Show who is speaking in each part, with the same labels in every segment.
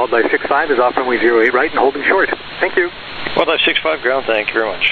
Speaker 1: Wildlife 65 is off runway 08 right and holding short. Thank you.
Speaker 2: Wildlife 65 ground, thank you very much.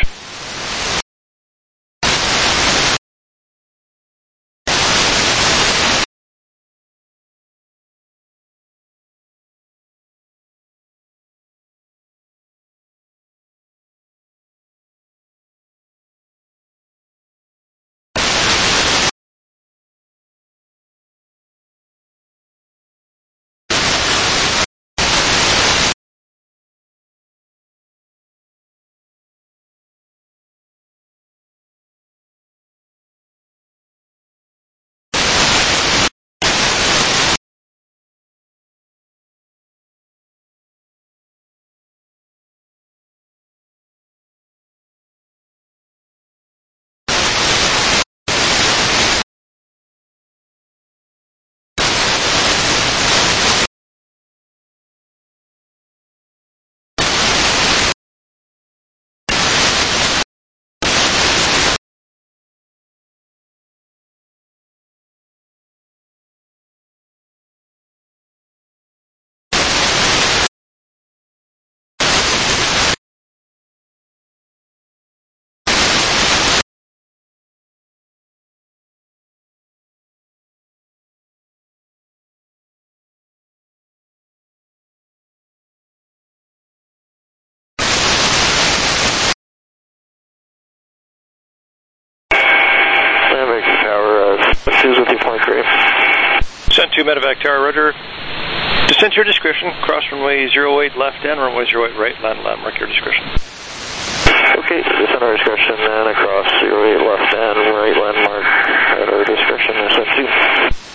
Speaker 2: Sent to Medevac Tower, roger. Descent to your discretion, cross runway 08 left and runway 08 right, landmark your discretion.
Speaker 3: Okay, descent our discretion and across 08 left and right landmark at our discretion, descent 2.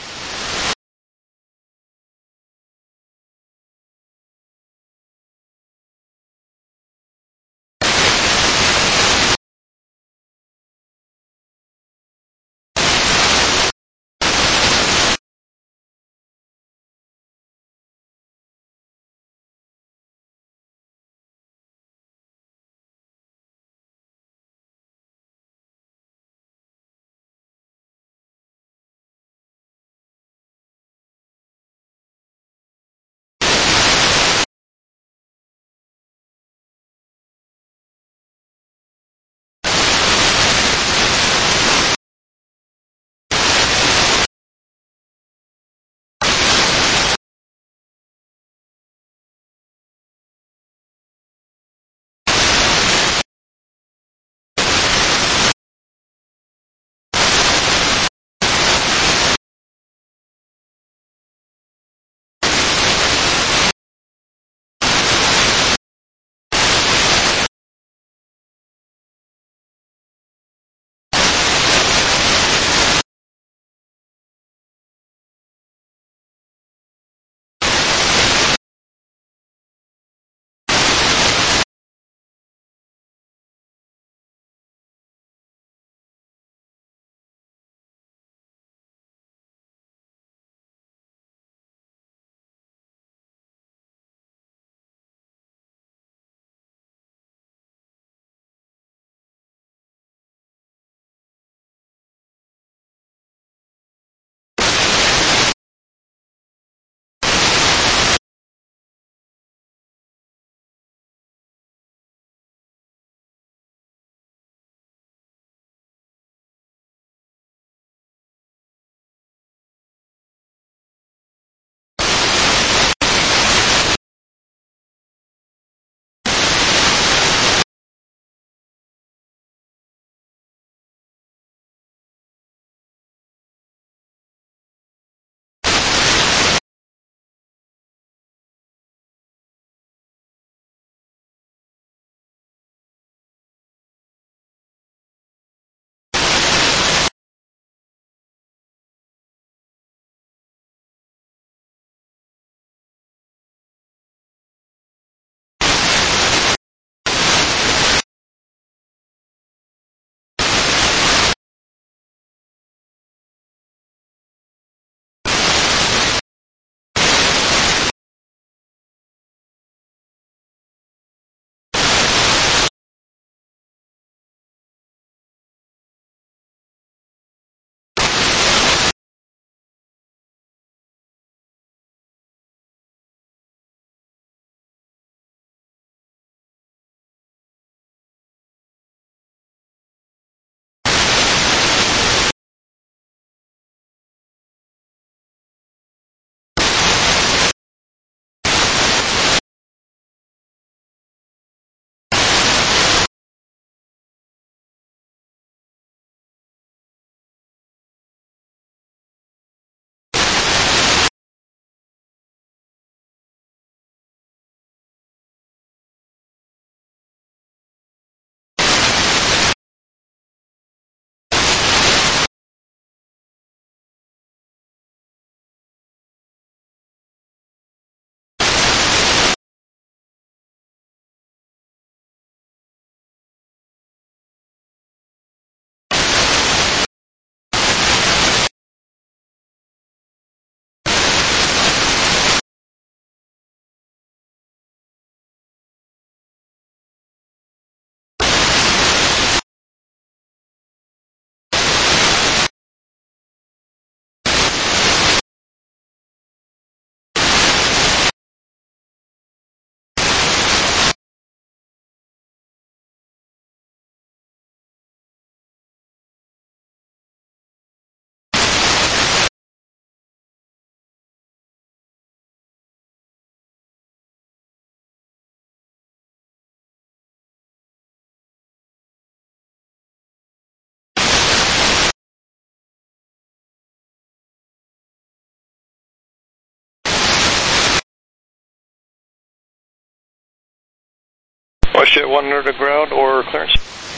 Speaker 2: WestJet 1 under the ground or clearance.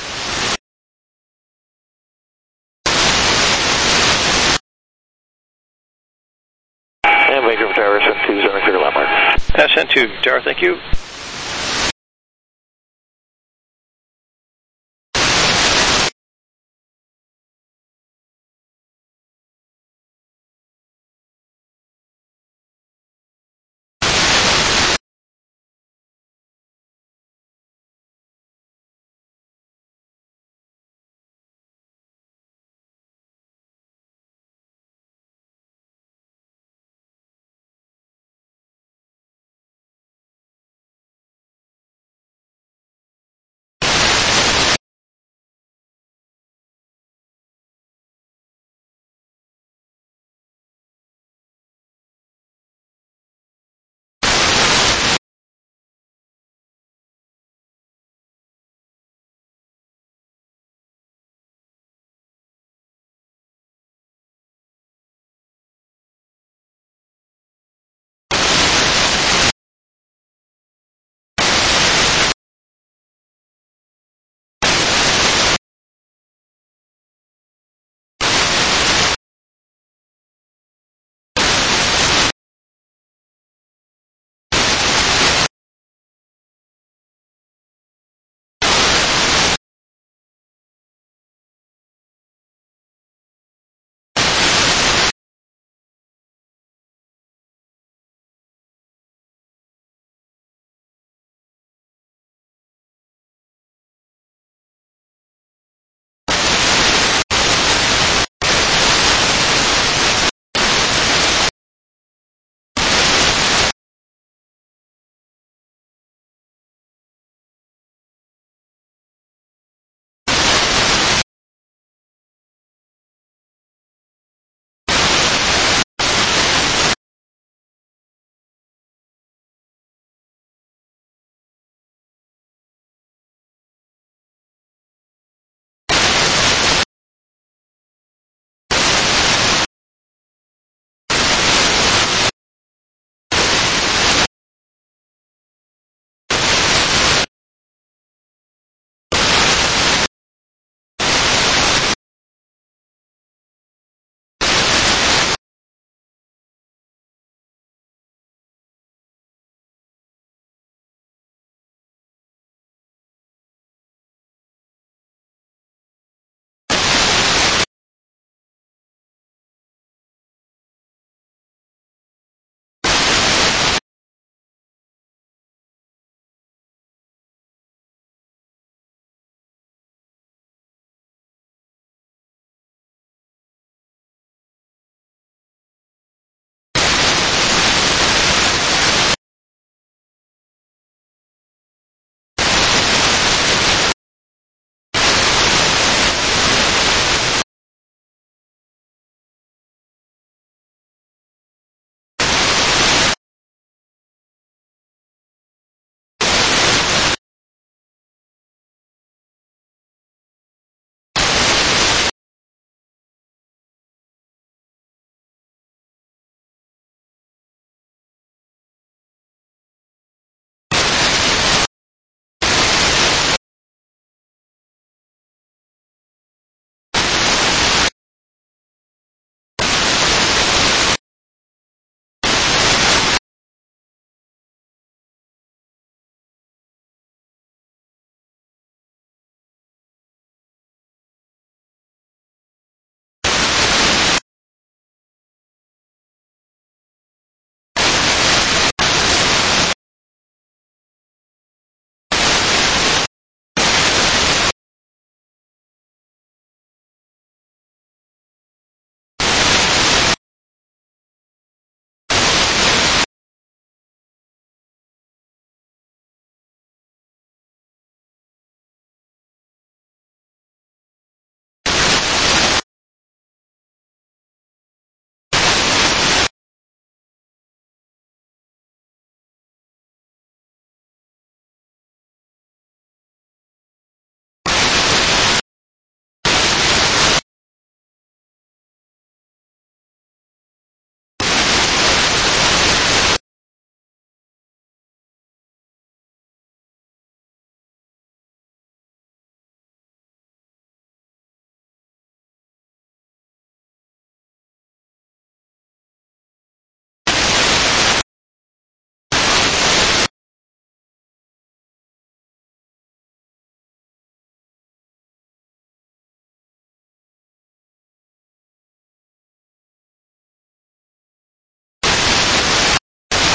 Speaker 3: And Vancouver Tower, SN2 is on a clear landmark.
Speaker 2: SN2 Tower, thank you.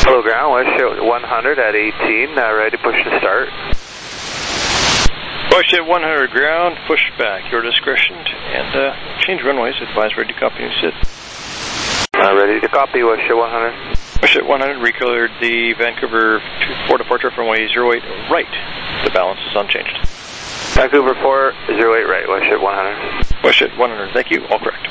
Speaker 3: Hello ground, Westjet 100 at 18, ready to push to start.
Speaker 2: Westjet 100 ground, push back, your discretion, and change runways, advise ready to copy and sit.
Speaker 3: Ready to copy, Westjet 100.
Speaker 2: Westjet 100 recleared the Vancouver 4 departure from runway 08 right. The balance is unchanged.
Speaker 3: Vancouver 408 right, Westjet 100.
Speaker 2: Westjet 100, thank you, all correct.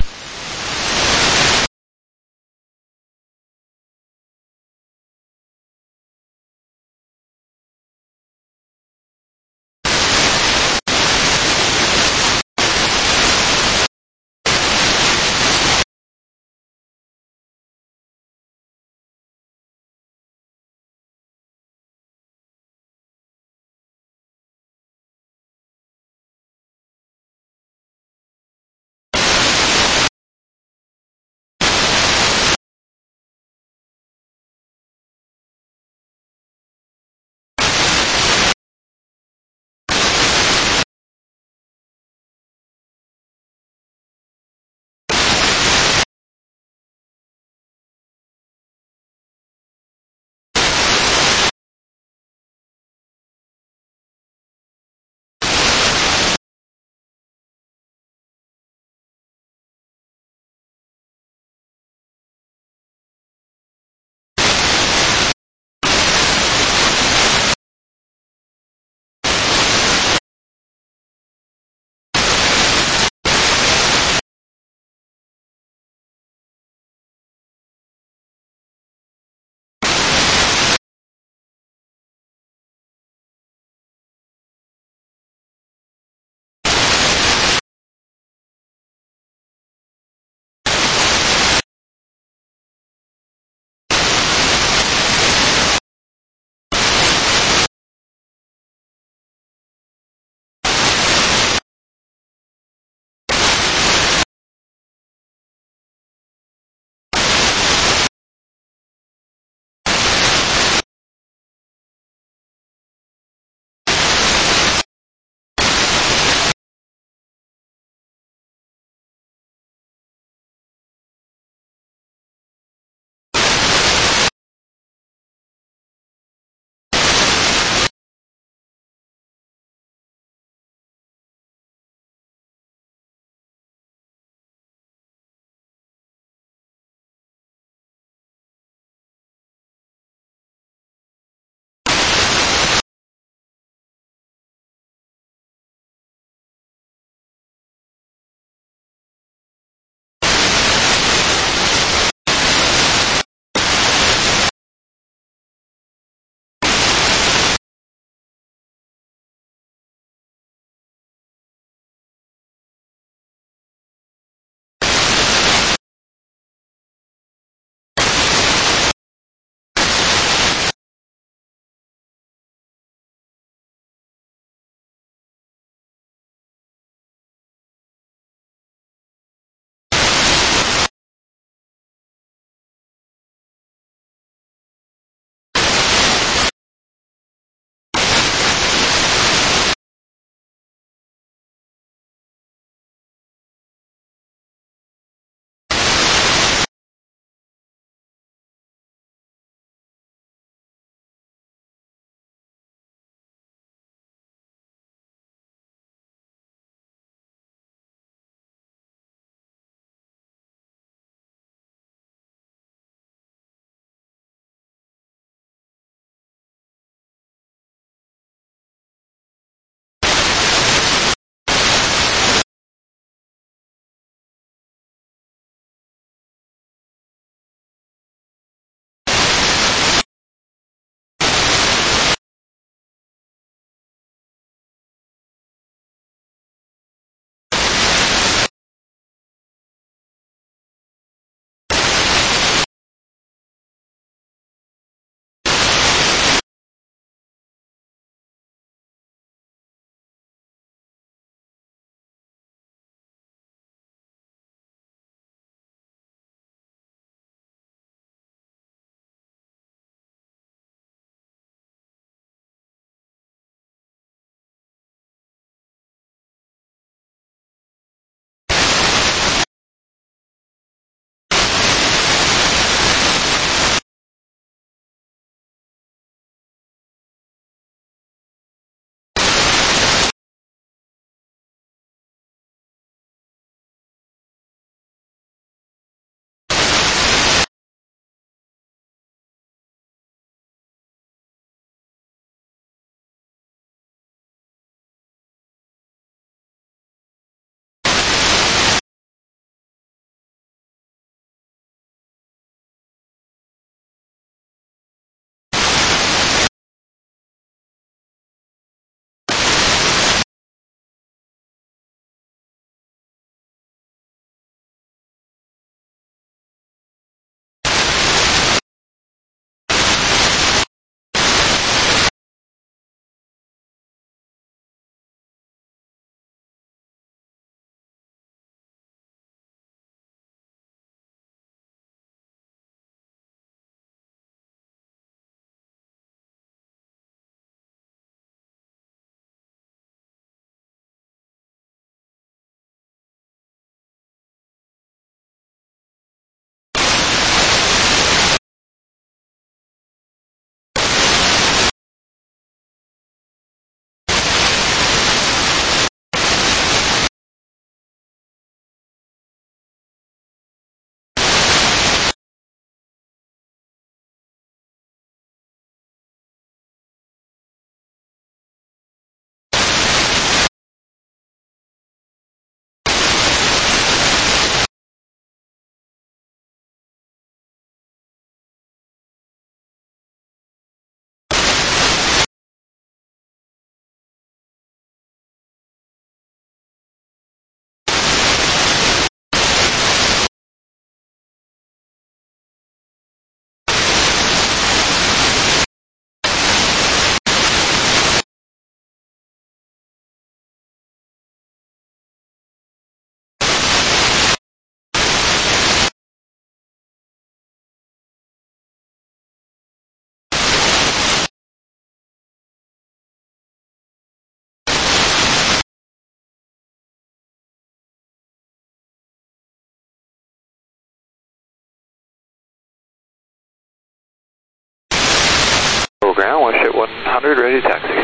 Speaker 3: ground, Westjet 100, ready to taxi.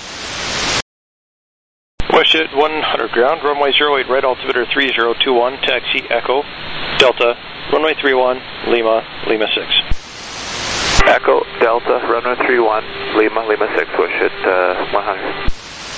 Speaker 2: Westjet 100 ground, runway 08 right, altimeter 3021, taxi Echo, Delta, runway 31, Lima, Lima 6.
Speaker 3: Echo, Delta, runway 31, Lima, Lima 6, Westjet 100.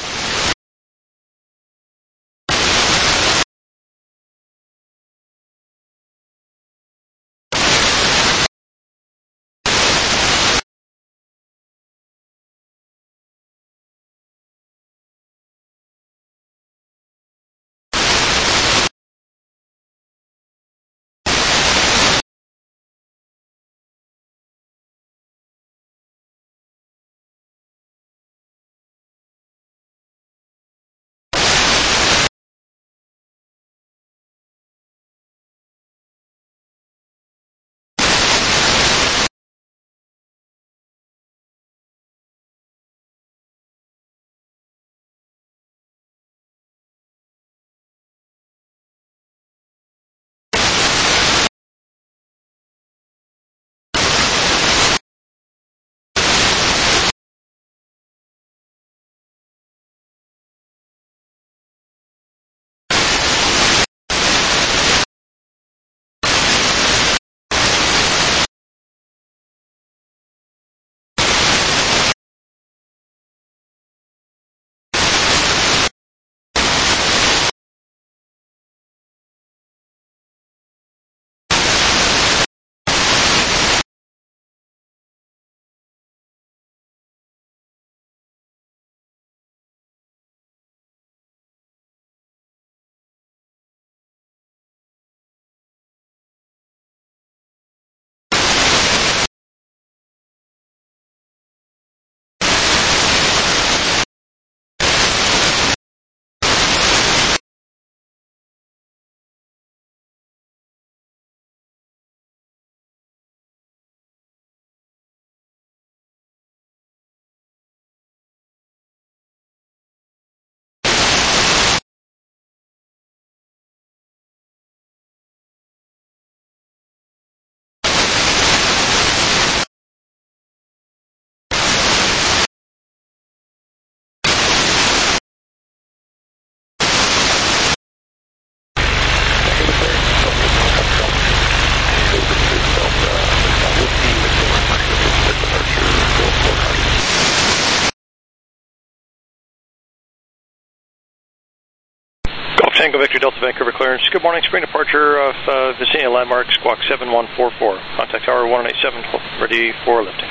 Speaker 2: Tango Victor Delta Vancouver clearance. Good morning, spring departure of Vicinity Landmark, Squawk 7144. Contact tower 187, ready for lifting.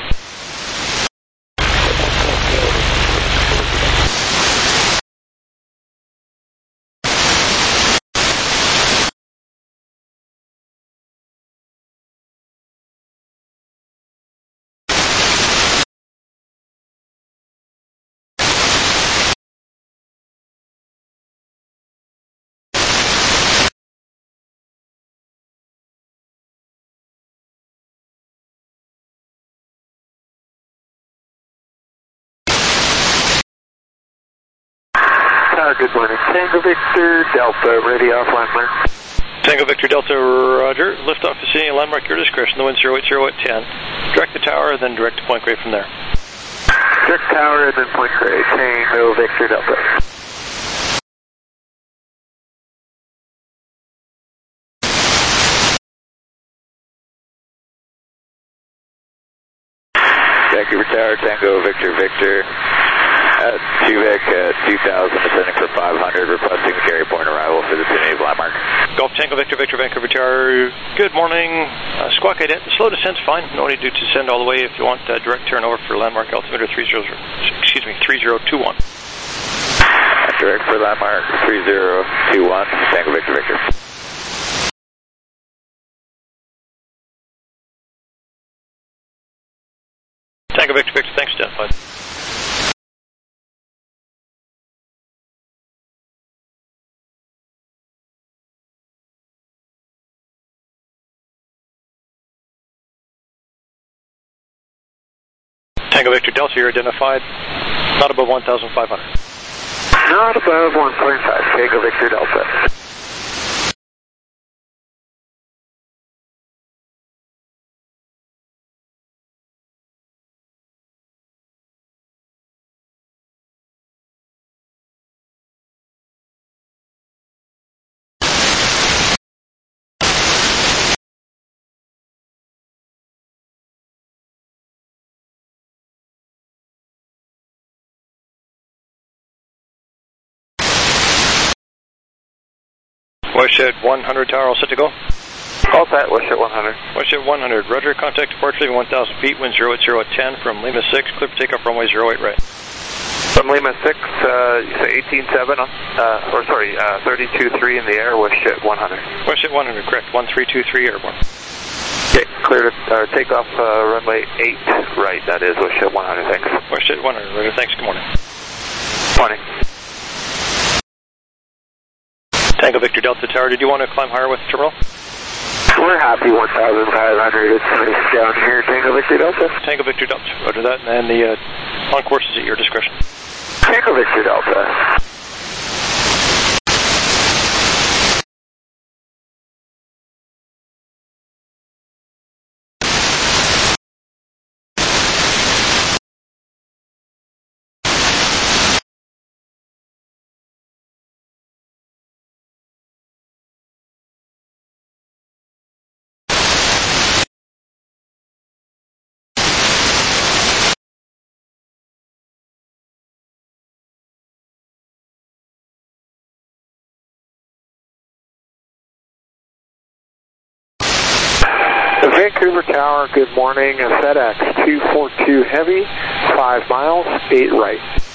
Speaker 3: Good morning. Tango Victor Delta, ready off landmark.
Speaker 2: Tango Victor Delta, roger. Lift off Vicinity Landmark, your discretion. The wind 080 at 10. Direct the tower, then direct to Point Grey from there.
Speaker 3: Direct tower and then Point Grey. Tango Victor Delta. Vancouver Tower, Tango Victor Victor. At Tuvic at 2000, descending for 500, requesting carry point arrival for the vicinity of Landmark.
Speaker 2: Golf Tango Victor Victor Vancouver Tower. Good morning. Squawk ident. Slow descent's fine. No need to descend all the way if you want direct turnover for Landmark altimeter 3021.
Speaker 3: Direct for Landmark 3021, Tango Victor Victor.
Speaker 2: Tango Victor Victor, thanks, identified. Tango Victor Delta, you're identified. Not above 1,500.
Speaker 3: Not above 1.5, Tango Victor Delta.
Speaker 2: Westshed 100 tower, all set to go.
Speaker 3: All set, Westshed 100.
Speaker 2: Westshed 100, roger, contact departure leaving 1000 feet, wind 080 at 10 from Lima 6, clear for takeoff runway 08 right.
Speaker 3: From Lima 6, you say 18.7, 32.3 in the air, Westshed 100.
Speaker 2: Westshed 100, correct, 1323 airborne.
Speaker 3: Okay, clear to take off runway 8 right, that is Westshed 100, thanks.
Speaker 2: Westshed 100, roger, thanks, good morning.
Speaker 3: Morning.
Speaker 2: Tango Victor Delta Tower, did you want to climb higher with the terminal?
Speaker 3: We're happy 1,500, it's nice down here, Tango Victor Delta.
Speaker 2: Tango Victor Delta, roger that, and the on course is at your discretion.
Speaker 3: Tango Victor Delta. Vancouver Tower, good morning. FedEx 242 Heavy, 5 miles, 8 right.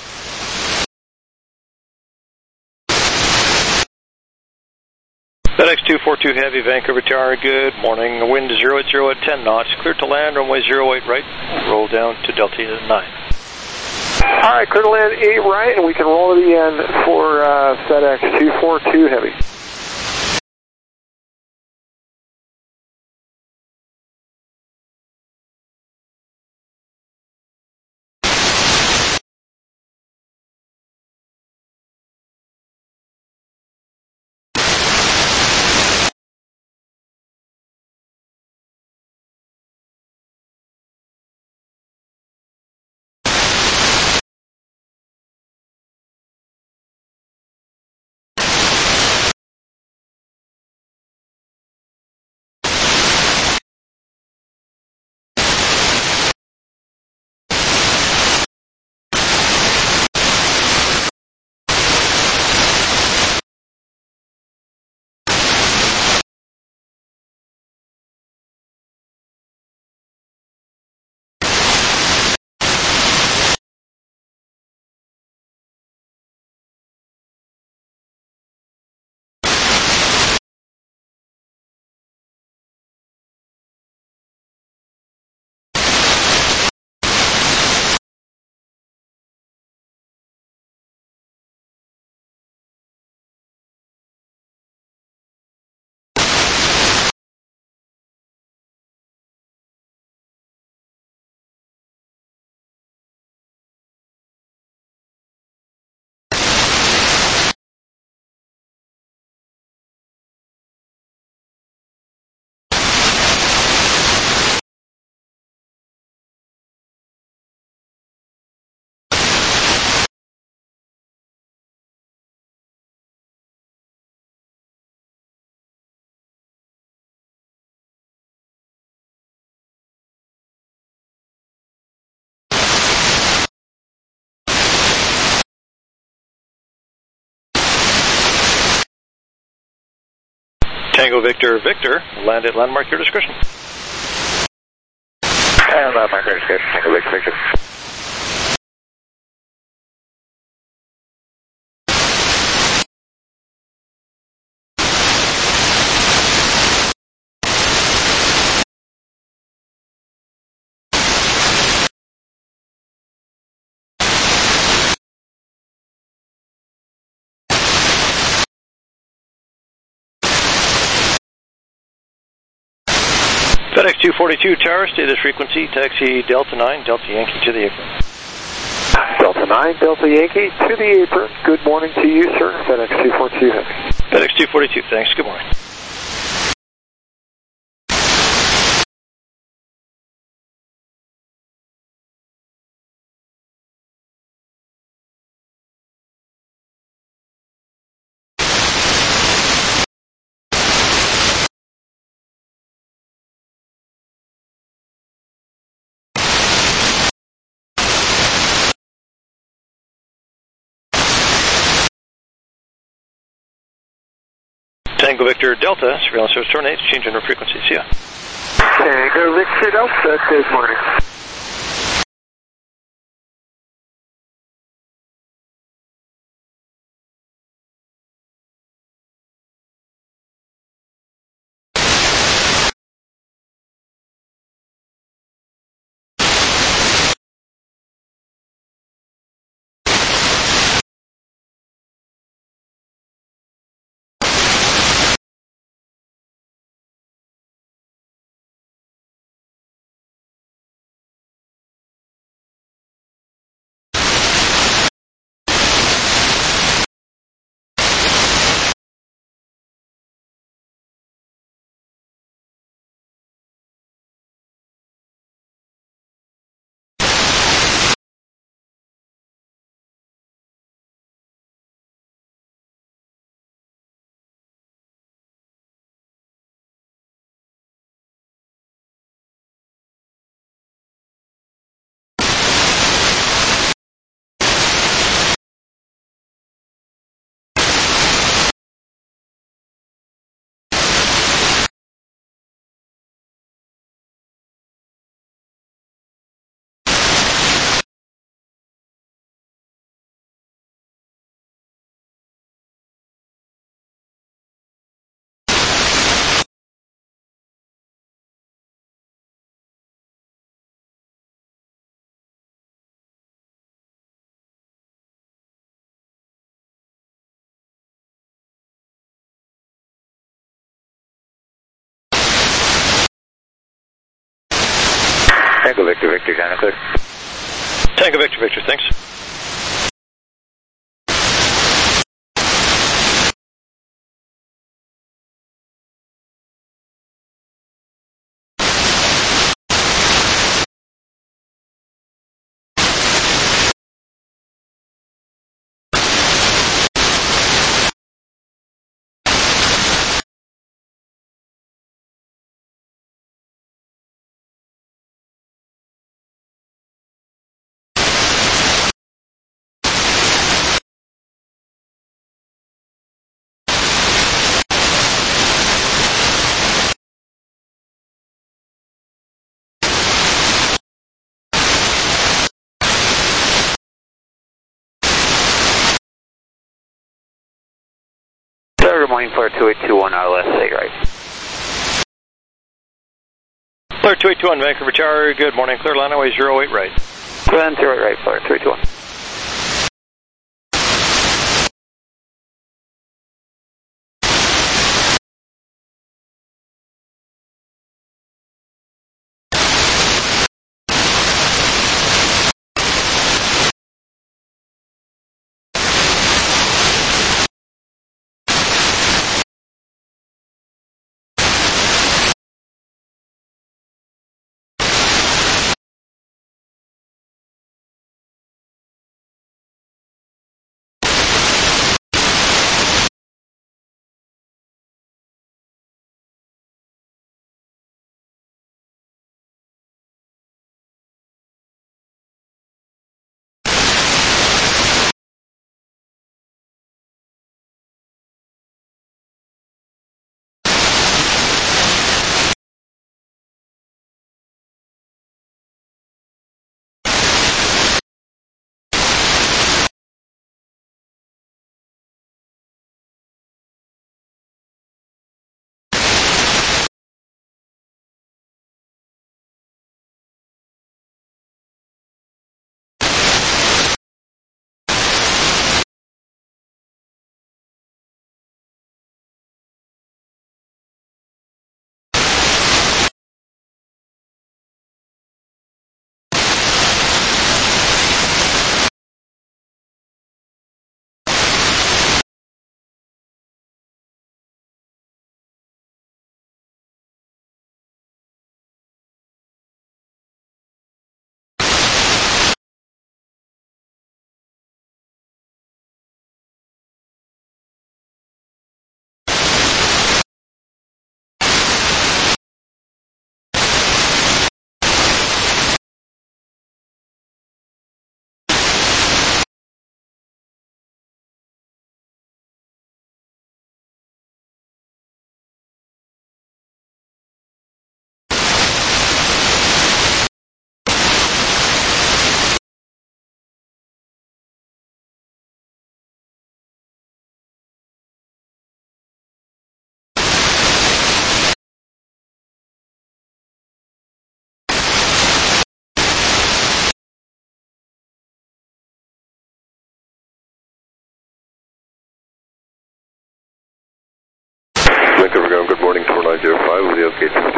Speaker 2: FedEx 242 Heavy, Vancouver Tower, good morning. Wind 080 at 10 knots, clear to land, runway 08 right, roll down to Delta 9.
Speaker 3: Alright, clear to land 8 right, and we can roll to the end for FedEx 242 Heavy.
Speaker 2: Tango Victor Victor, land at landmark, your discretion.
Speaker 3: And landmark, your discretion, Tango Victor Victor.
Speaker 2: FedEx 242 Tower, stay this frequency, taxi Delta 9, Delta Yankee to the apron.
Speaker 3: Delta 9, Delta Yankee to the apron. Good morning to you, sir. FedEx 242 Heavy.
Speaker 2: FedEx 242, thanks, good morning. Tango Victor Delta, surveillance service terminates, change in frequency, see ya.
Speaker 1: Tango Victor Delta, good morning.
Speaker 3: Tango Victor Victor, China clear.
Speaker 2: Tango Victor Victor, thanks.
Speaker 3: Good morning, Flare 2821 RLS, say right.
Speaker 2: Flare 2821, Vancouver Tower, good morning, clear line away 08 right.
Speaker 3: Glen 08 right, Flare 2821.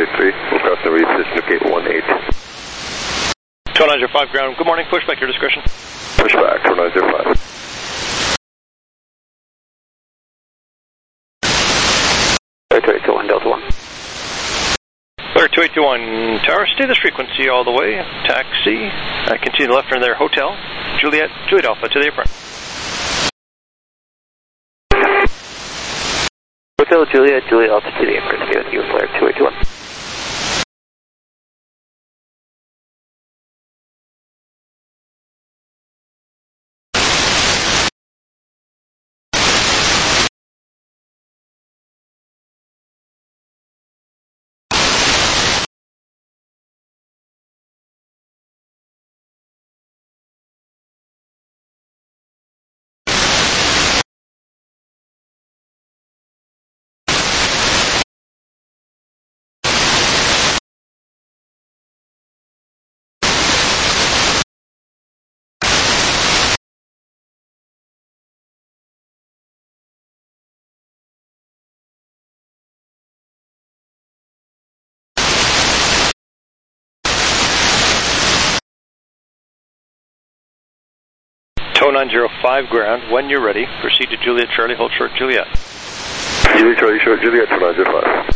Speaker 4: 3, we'll cross the resistance gate 18.
Speaker 2: 2905 ground, good morning, pushback your discretion.
Speaker 4: Pushback, 2905.
Speaker 3: Clear 2821, Delta 1.
Speaker 2: Clear 2821, tower, stay this frequency all the way, taxi, continue left turn there, hotel, Juliet Alpha to the apron.
Speaker 3: Hotel Juliet Alpha to the apron, you Clear 2821.
Speaker 2: Tow 905 ground, when you're ready, proceed to Juliet Charlie, hold short Juliet.
Speaker 4: Juliet Charlie, short Juliet, 2905.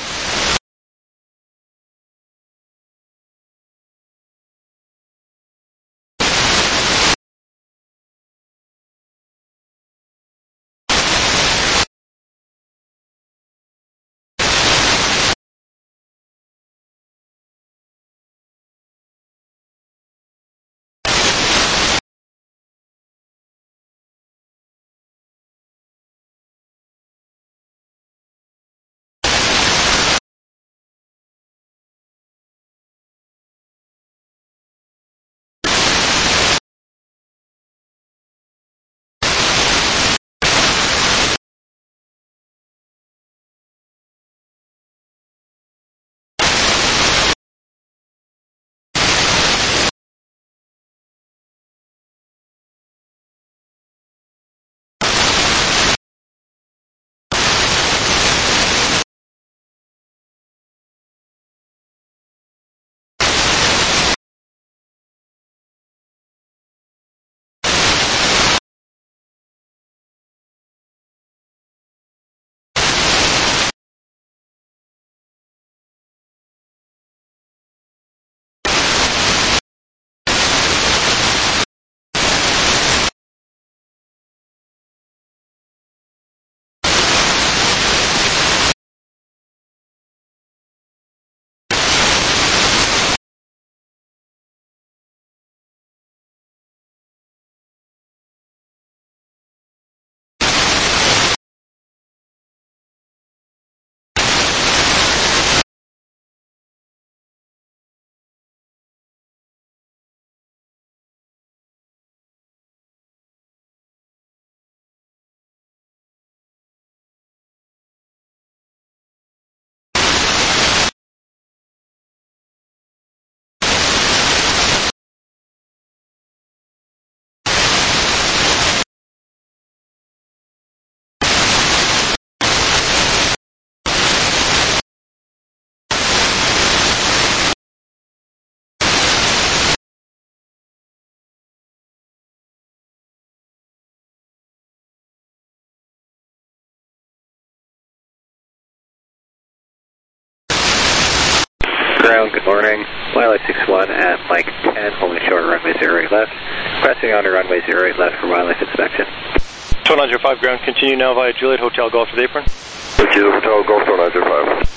Speaker 3: Ground, good morning. Pilot 61 at Mike 10, holding short runway 08 left. Pressing on to runway 08 left for wildlife inspection.
Speaker 2: Tow 905 ground, continue now via Juliet Hotel Golf to the apron.
Speaker 4: Juliet Hotel Golf, 2905.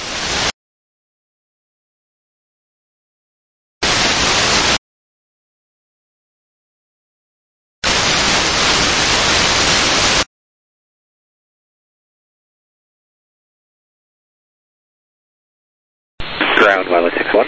Speaker 3: Ground, Pilot 61.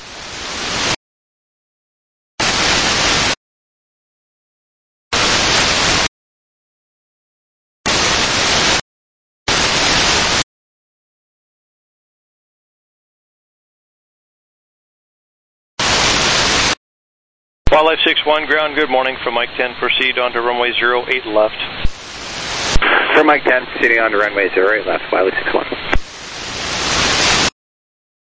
Speaker 2: Wildlife 61 ground, good morning from Mike 10, proceed on to runway 08 left.
Speaker 3: From Mike 10, proceeding on to runway 08 left, Wildlife 61.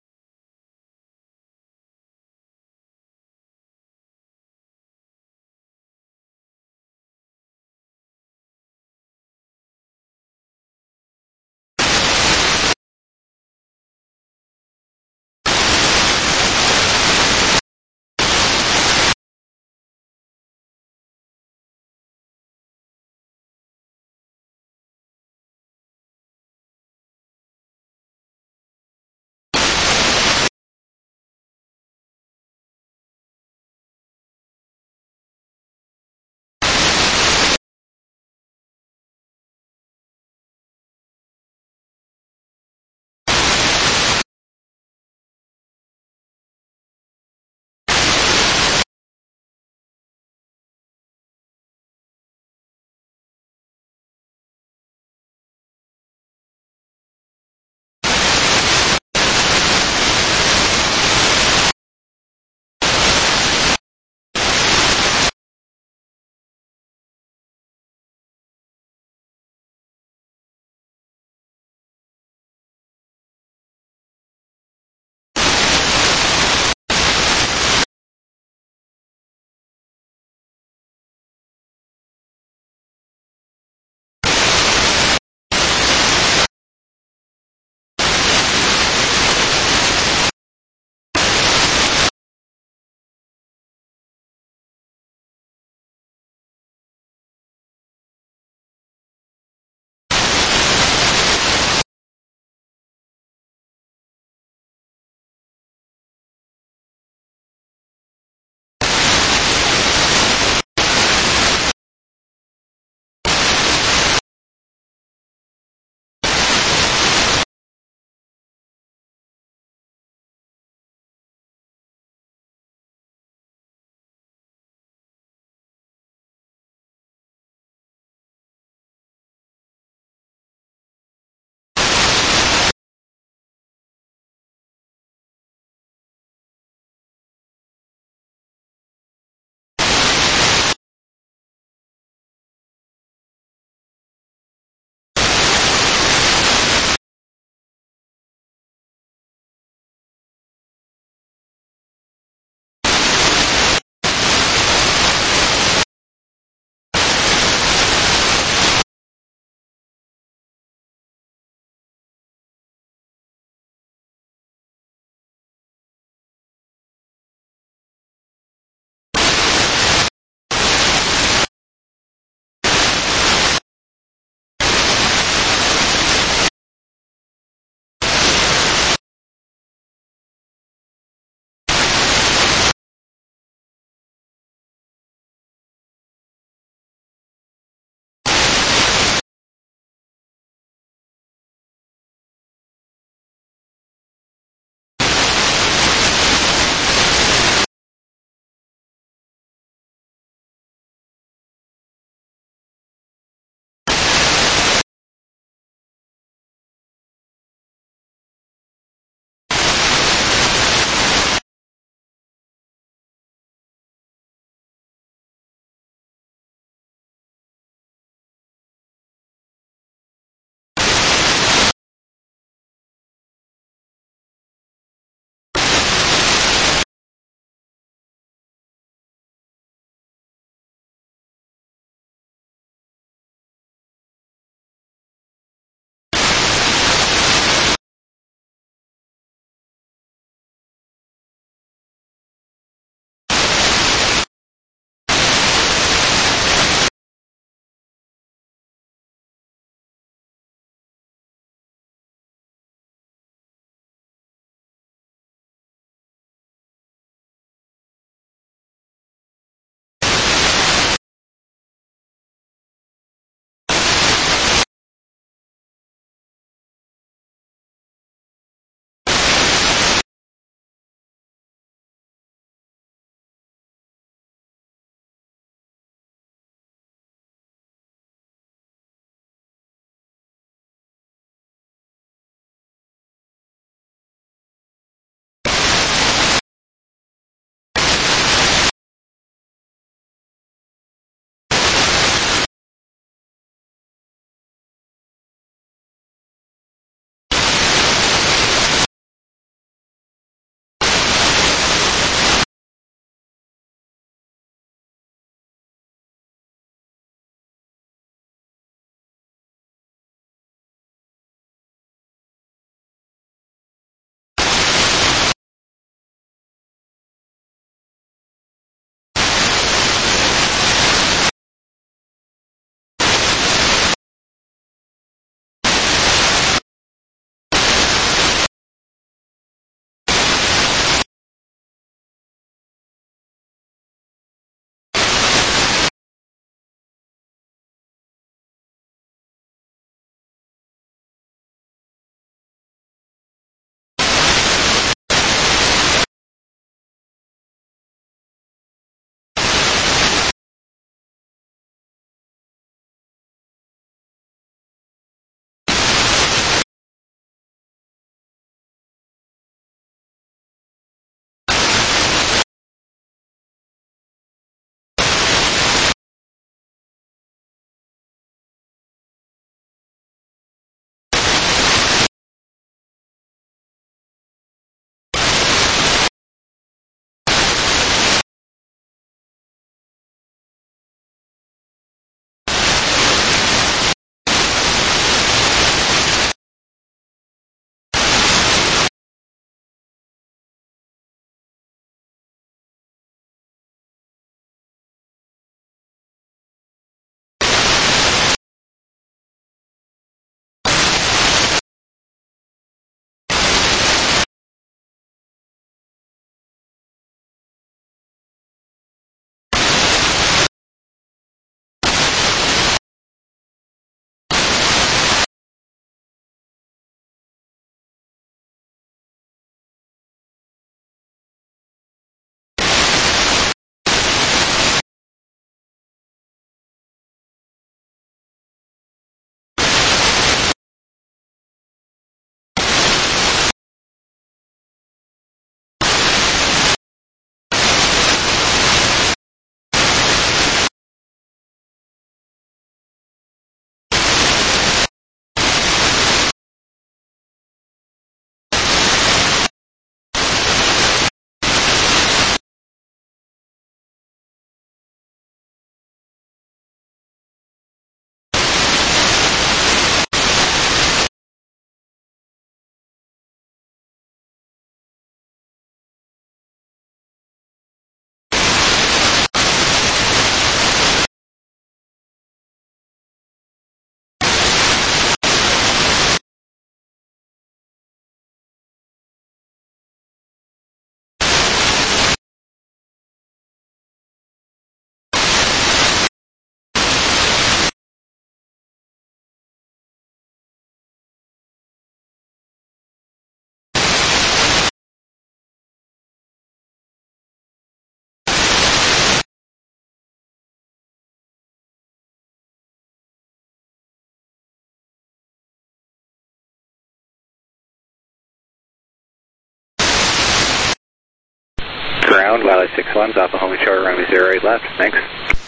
Speaker 5: Ground, Valley 61's off of homing short, runway 08 left. Thanks.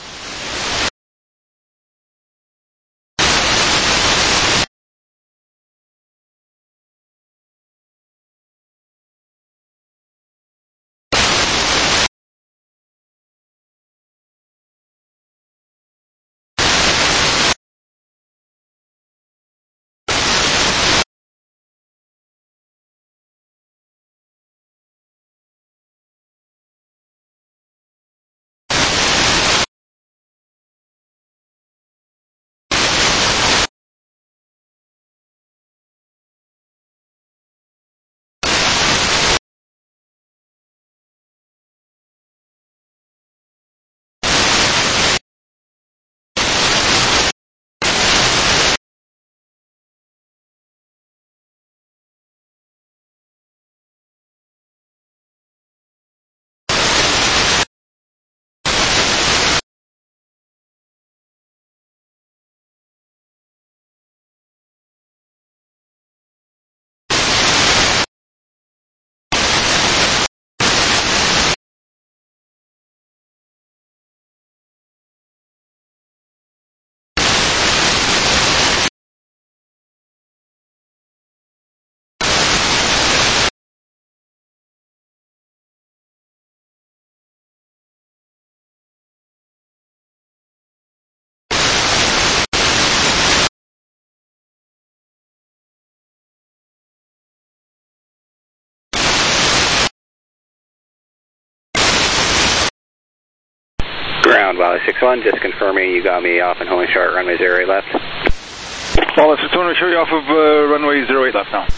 Speaker 5: Ground, Valley 61, just confirming you got me off and homing short, runway 08 left.
Speaker 1: Valley 61, we show you off of runway 08 left now.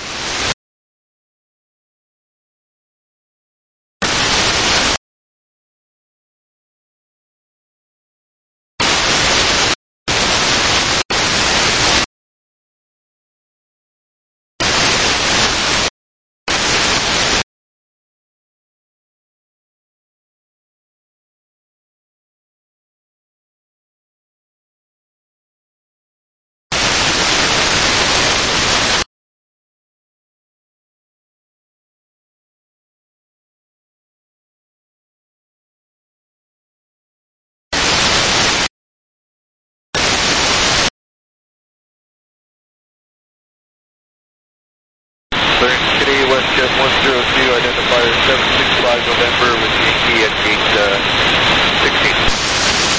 Speaker 3: City, WestJet 102, identifier 765 November with GT at gate 16.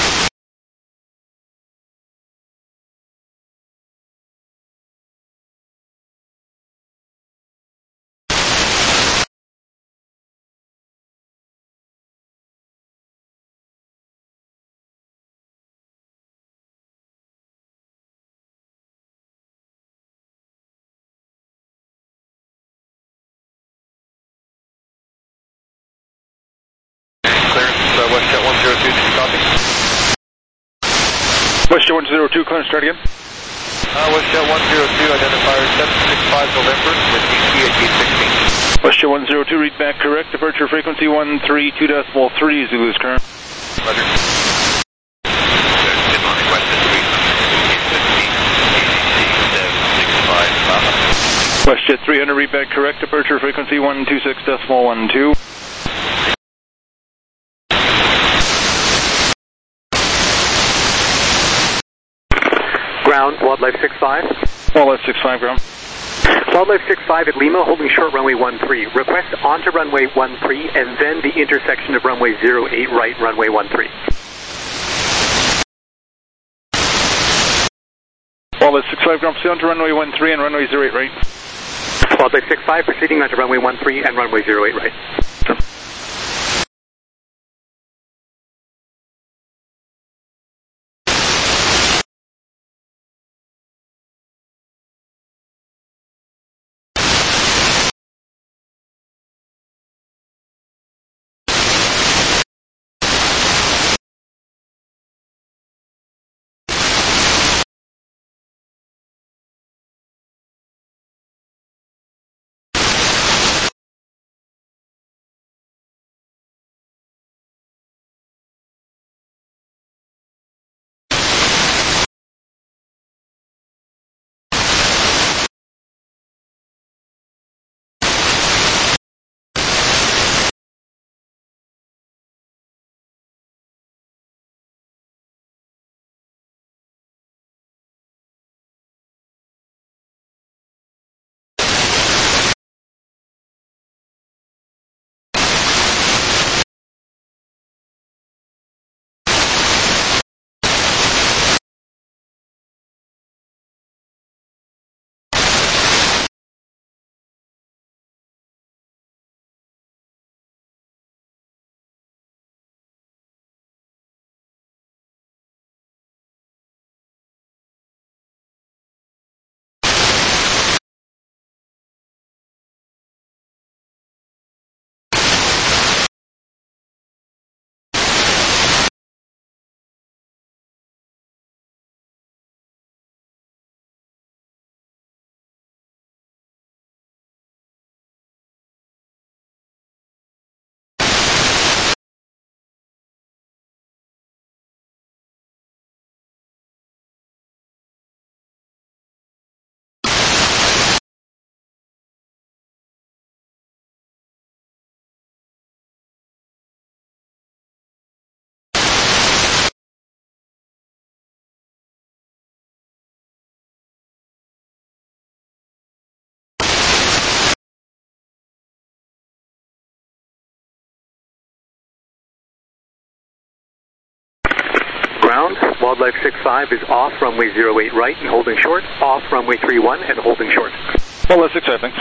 Speaker 3: WestJet 102, did you copy?
Speaker 1: WestJet 102, clearance, start again.
Speaker 3: WestJet 102, identifier 765 November with GT at gate 16.
Speaker 1: WestJet 102, read back correct, departure frequency 132.3, Zulu's current.
Speaker 3: Roger.
Speaker 1: WestJet 300, read back correct, departure frequency 126.12.
Speaker 6: Ground, Wildlife 65.
Speaker 1: Wildlife 65, ground.
Speaker 6: Wildlife 65 at Lima, holding short runway 13. Request onto runway 13 and then the intersection of runway 08 right, runway 13.
Speaker 1: Wildlife 65, ground, proceed onto runway 13 and runway 08 right.
Speaker 6: Wildlife 65 proceeding onto runway 13 and runway 08 right.
Speaker 1: Sure.
Speaker 6: Ground, Wildlife 65 is off runway 08 right and holding short, off runway 31 and holding short.
Speaker 1: Wildlife 65, thanks.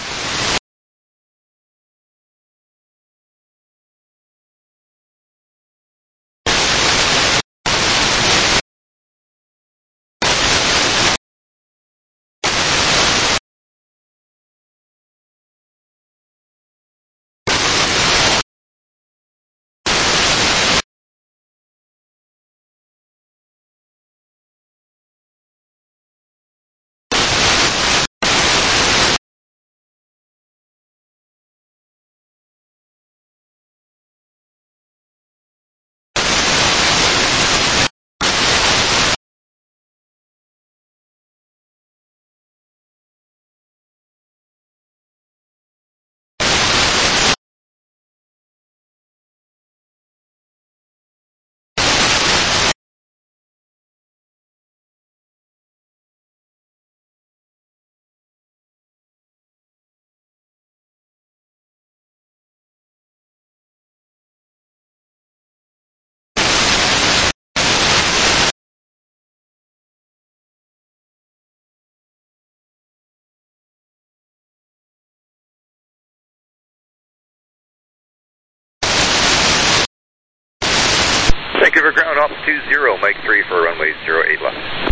Speaker 7: Vancouver ground, off 20, Mike 3 for runway 08 left.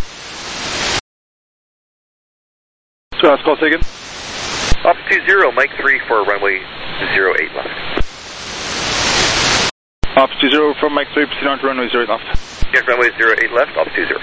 Speaker 1: So let's call again.
Speaker 7: Off 20, Mike 3 for runway 08 left.
Speaker 1: Off 20 from Mike 3, proceed on to runway 08 left.
Speaker 7: Yes, runway 08 left, off 20.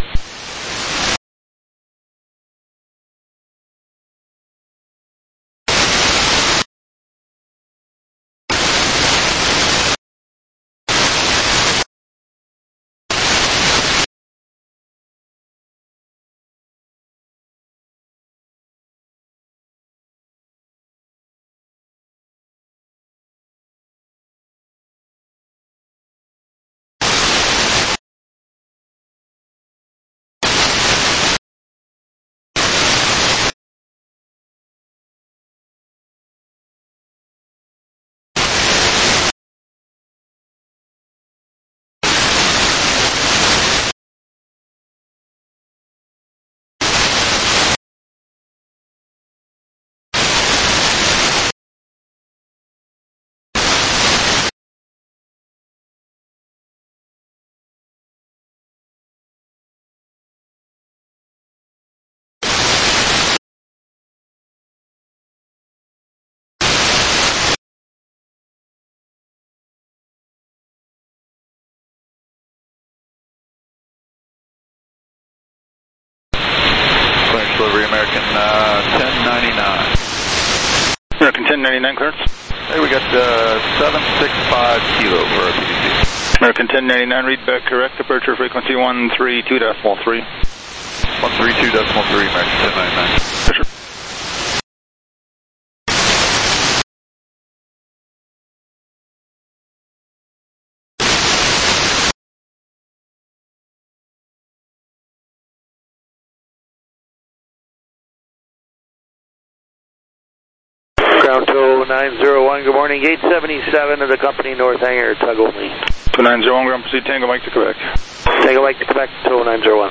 Speaker 1: Delivery American 1099. American 1099 clearance.
Speaker 8: Hey, we got 765 kilo for our PDC.
Speaker 1: American 1099, read back correct, departure frequency 132.3.
Speaker 8: 132.3, American 1099.
Speaker 1: Sure.
Speaker 9: Ground 2901, good morning, gate 77 of the company North Hangar, tug only.
Speaker 1: 2901, ground proceed, Tango Mike to Quebec.
Speaker 9: Tango Mike to Quebec, 2901.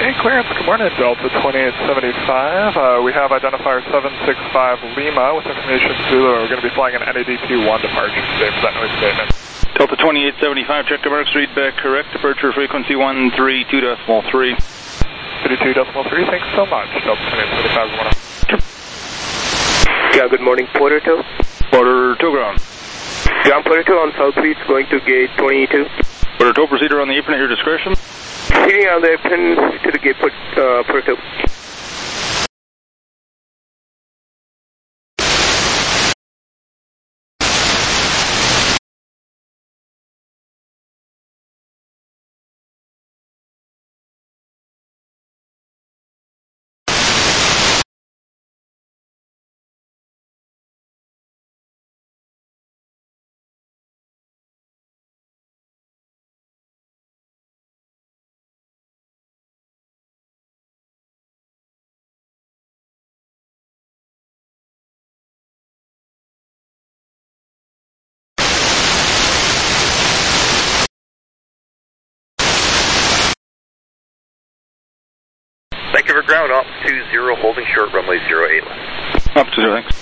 Speaker 10: Okay, clearance. Good morning, Delta 2875. We have identifier 765 Lima with information Zulu. We're going to be flying an NADQ-1 departure today for that noise statement.
Speaker 1: Delta 2875, check the marks, read back correct. Departure frequency 132.3.
Speaker 10: 32.3, thanks so much. Delta 2875 is
Speaker 11: Yeah, good morning, Porter 2.
Speaker 1: Porter 2 ground.
Speaker 11: Ground Porter 2 on South Beach, going to gate 22.
Speaker 1: Porter 2, proceed around the apron at your discretion.
Speaker 11: Proceeding on the apron to the gate, Porter 2.
Speaker 7: Thank you for ground, up 20, holding short, runway 08 left.
Speaker 1: Up to 0, thanks.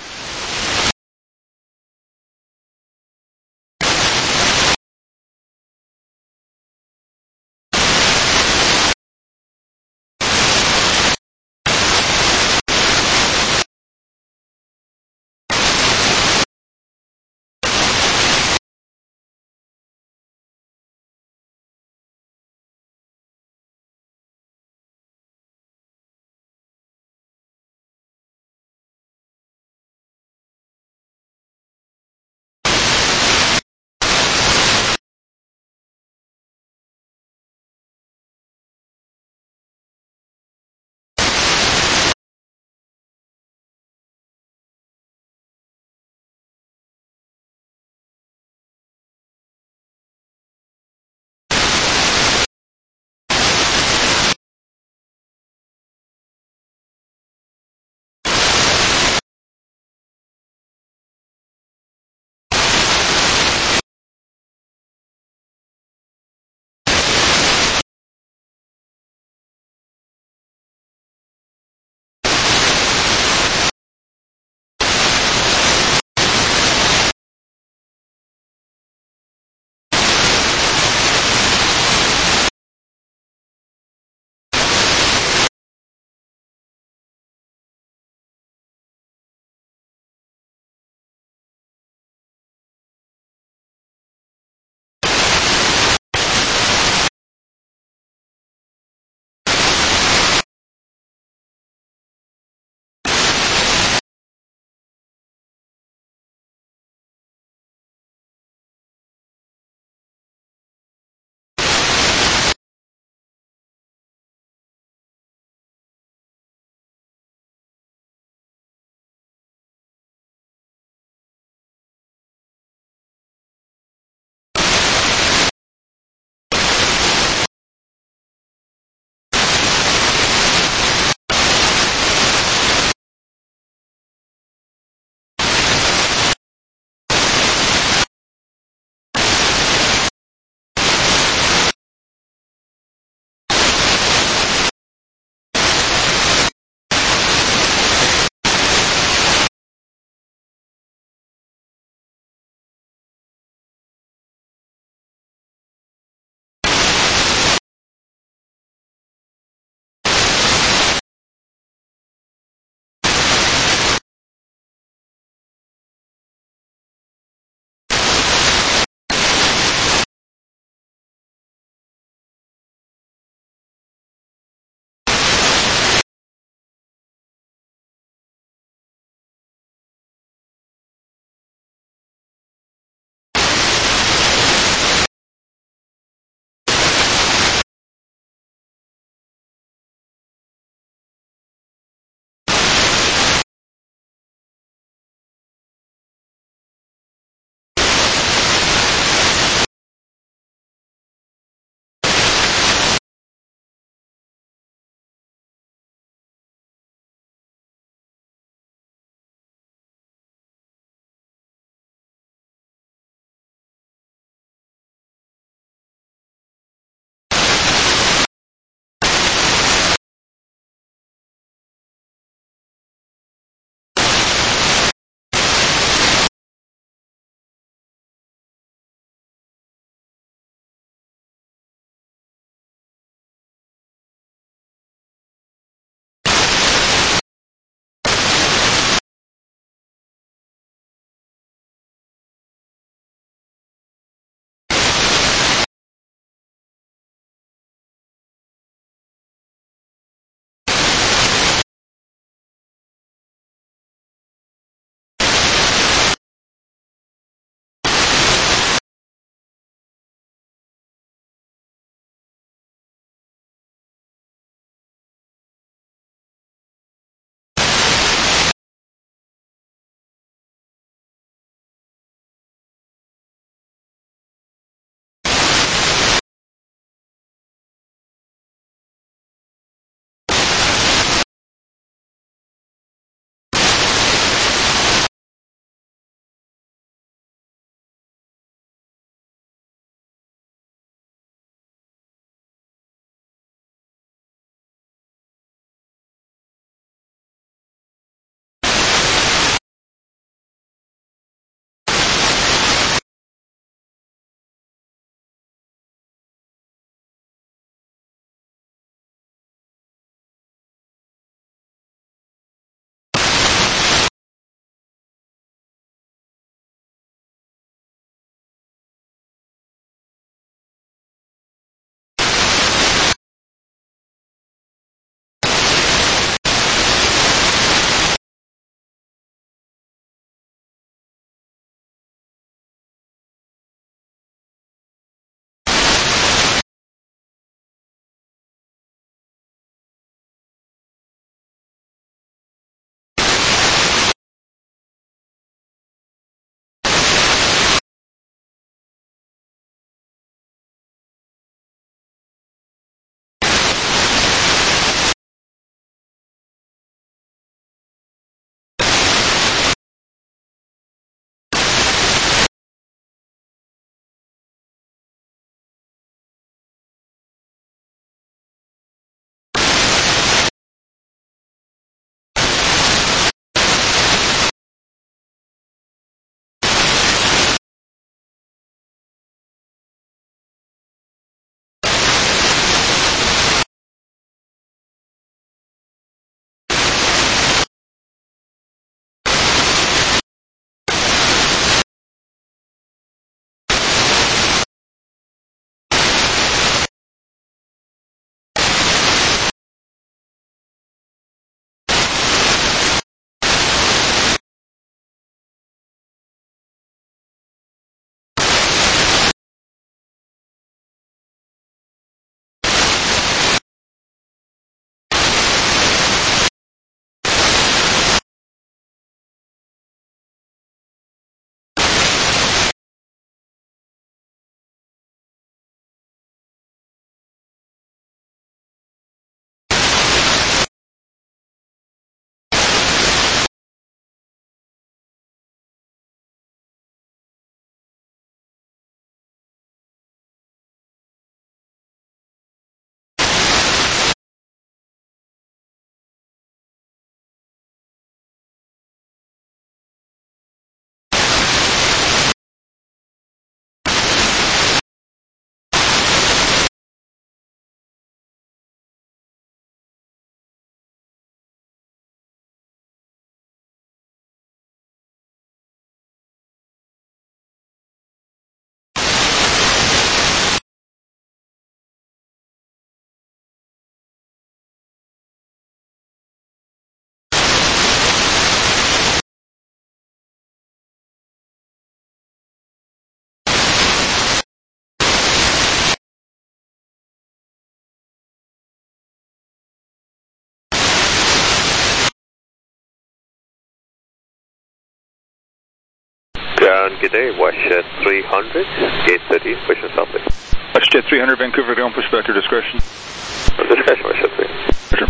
Speaker 4: Ground, good day. WestJet 300, gate 30, pushing southwest.
Speaker 1: WestJet 300, Vancouver ground, push back your discretion.
Speaker 4: Discretion, WestJet 300.
Speaker 1: Roger.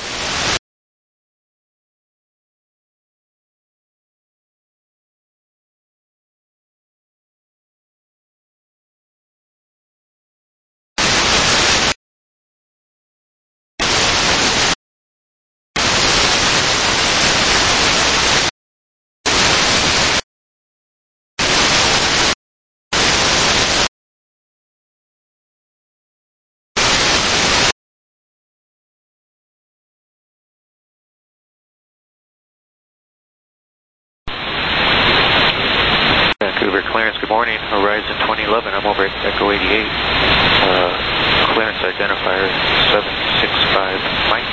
Speaker 12: Vancouver clearance, good morning. Horizon 2011, I'm over at Echo 88. Clearance identifier 765 Mike.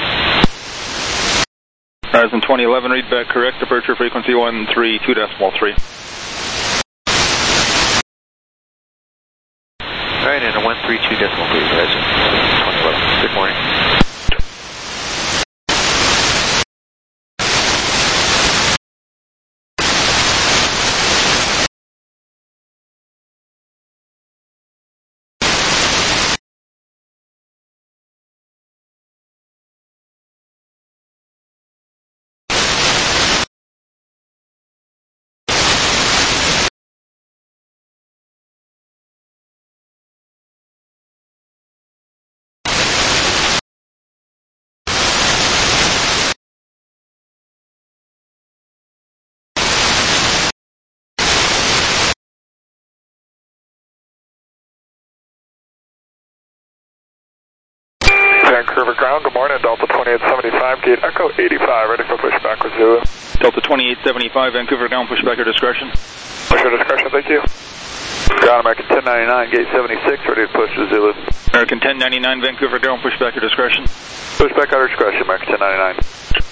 Speaker 1: Horizon 2011, read back correct, departure frequency 132.3.
Speaker 12: Alright, and a 132.3, Horizon 2011. Good morning.
Speaker 10: Vancouver ground, good morning. Delta 2875, gate Echo 85, ready for pushback with Zulu.
Speaker 1: Delta 2875, Vancouver ground, push back your discretion.
Speaker 10: Push your discretion, thank you. Ground, American 1099, gate 76, ready to push to Zulu.
Speaker 1: American 1099, Vancouver ground, push back your discretion.
Speaker 10: Push back our discretion, American 1099.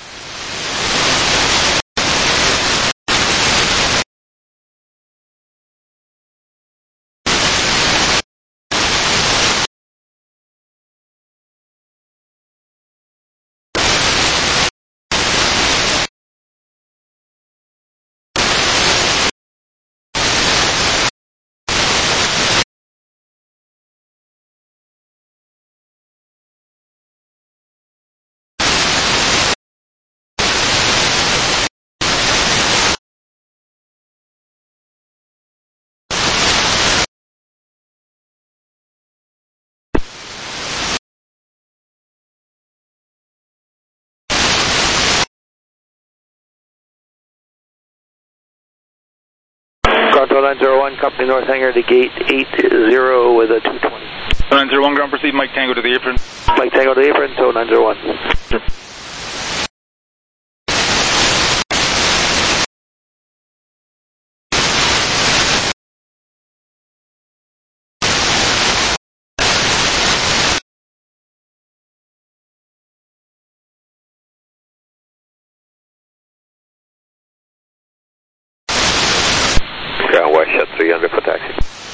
Speaker 9: Control 901, company North Hangar to gate 80 with a 220.
Speaker 1: 901 ground, proceed Mike Tango to the apron.
Speaker 9: Mike Tango to the apron, so 901.
Speaker 1: Sure.
Speaker 4: Ground, WestJet 300 for taxi.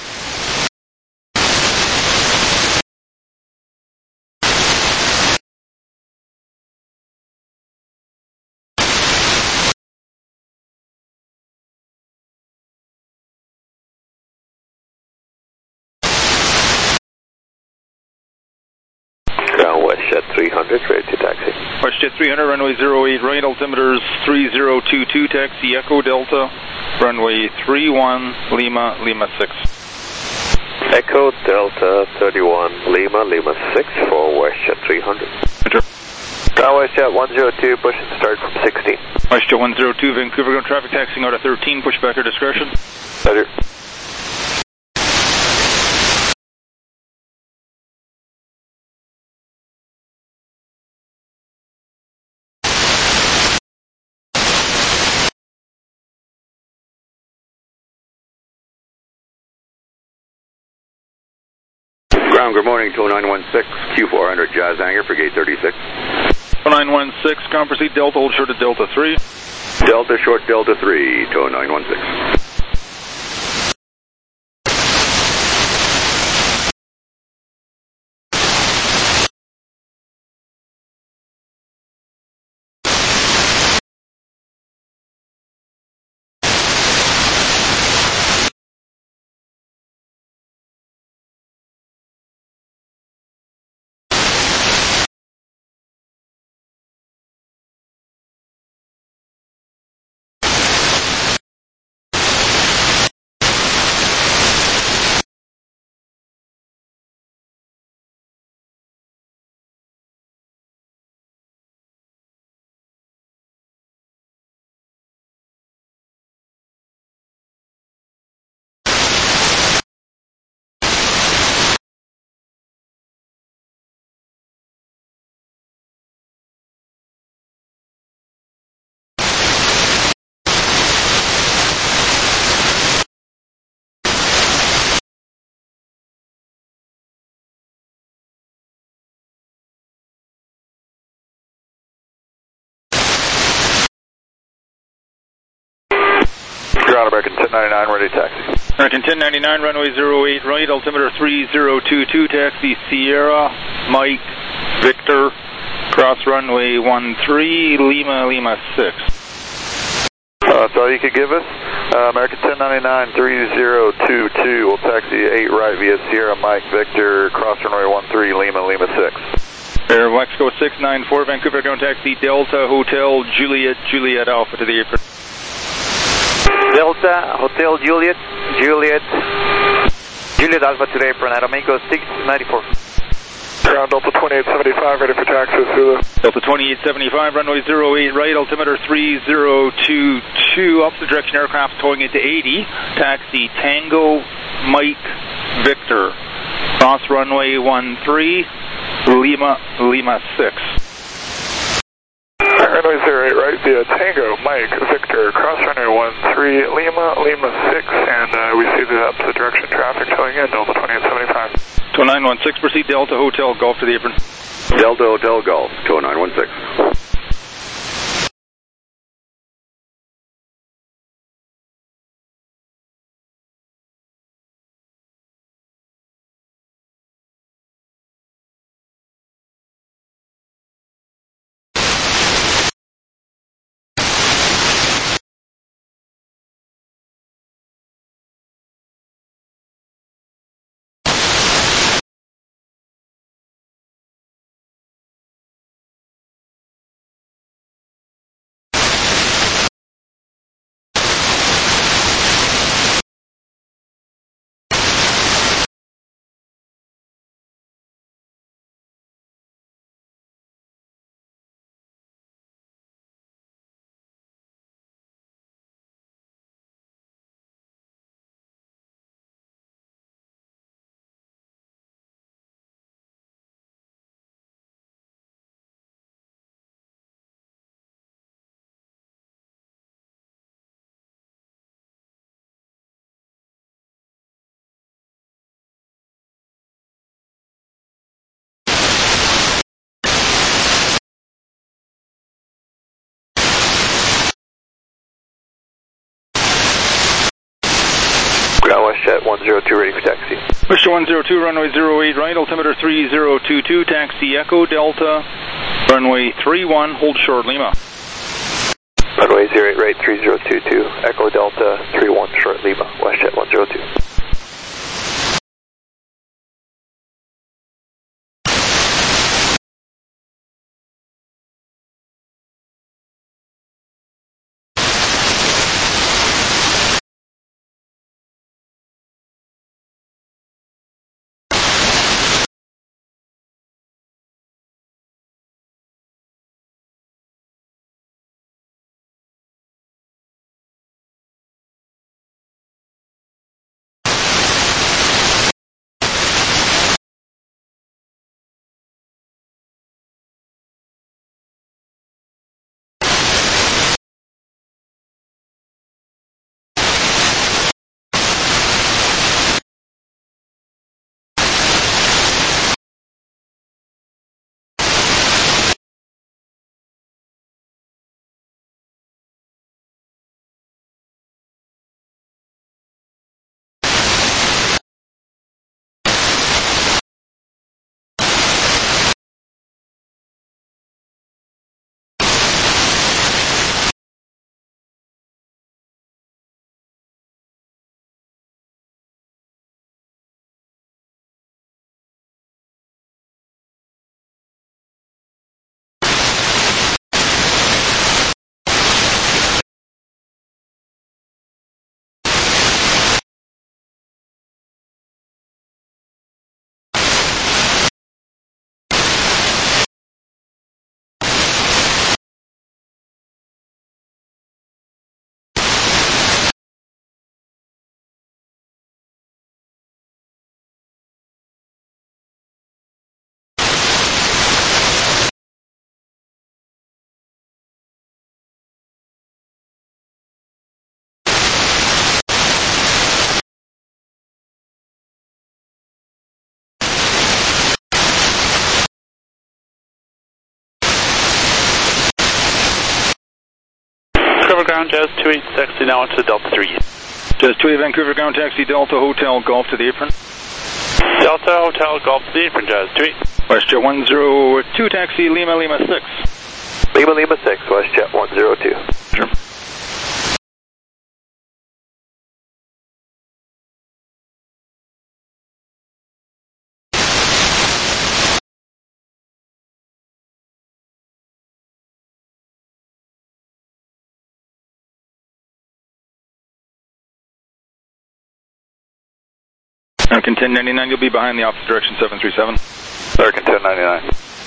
Speaker 4: Ground, WestJet 300, ready to taxi.
Speaker 1: WestJet 300, runway 08 right, altimeter 3022, taxi Echo Delta, runway 31, Lima, Lima 6.
Speaker 4: Echo Delta 31, Lima, Lima 6 for WestJet 300.
Speaker 1: Enter.
Speaker 10: Ground, WestJet 102, push and start from 16.
Speaker 1: WestJet 102, Vancouver ground, traffic taxiing out of 13, push back your discretion.
Speaker 10: Roger.
Speaker 13: Ground, good morning, 2916, Q400, Jazz Hangar for gate 36.
Speaker 1: 916, ground proceed Delta, hold short at Delta 3.
Speaker 13: Delta short Delta 3, 2916.
Speaker 8: Ground American 1099, ready to taxi.
Speaker 1: American 1099, runway 08 right, altimeter 3022, taxi Sierra, Mike, Victor, cross runway 13, Lima, Lima 6.
Speaker 8: That's all you could give us? American 1099, 3022, we'll taxi 8 right via Sierra, Mike, Victor, cross runway 13, Lima, Lima 6.
Speaker 1: Air Mexico 694, Vancouver, going taxi Delta, Hotel, Juliet, Juliet Alpha to the apron.
Speaker 14: Delta, Hotel Juliet, Juliet Alpha to the apron, Aeromexico 694.
Speaker 10: Ground Delta 2875, ready for taxi, Zulu.
Speaker 1: Delta 2875, runway 08 right, altimeter 3022, opposite direction aircraft towing into 80, taxi Tango, Mike, Victor, cross runway 13, Lima, Lima 6.
Speaker 10: Runway 08 right via Tango, Mike, Victor, cross runway 13, Lima, Lima 6, and we see the opposite direction traffic towing in, Delta 2875.
Speaker 1: 2916, proceed Delta Hotel Golf to the apron.
Speaker 13: Delta Hotel Golf, 2916.
Speaker 2: WestJet 102, ready for taxi.
Speaker 1: WestJet 102, runway 08 right, altimeter 3022, taxi Echo Delta, runway 31, hold short Lima.
Speaker 2: Runway 08 right, 3022, Echo Delta, 31 short Lima, WestJet 102.
Speaker 15: ground, Jazz 28, taxi now into Delta 3.
Speaker 1: Jazz 28, Vancouver ground, taxi Delta Hotel Golf to the apron.
Speaker 15: Delta Hotel Golf to the apron, Jazz 28.
Speaker 1: WestJet 102, taxi Lima, Lima 6.
Speaker 2: Lima, Lima 6, WestJet 102.
Speaker 1: Sure. American 1099, you'll be behind the opposite direction 737.
Speaker 8: American 1099.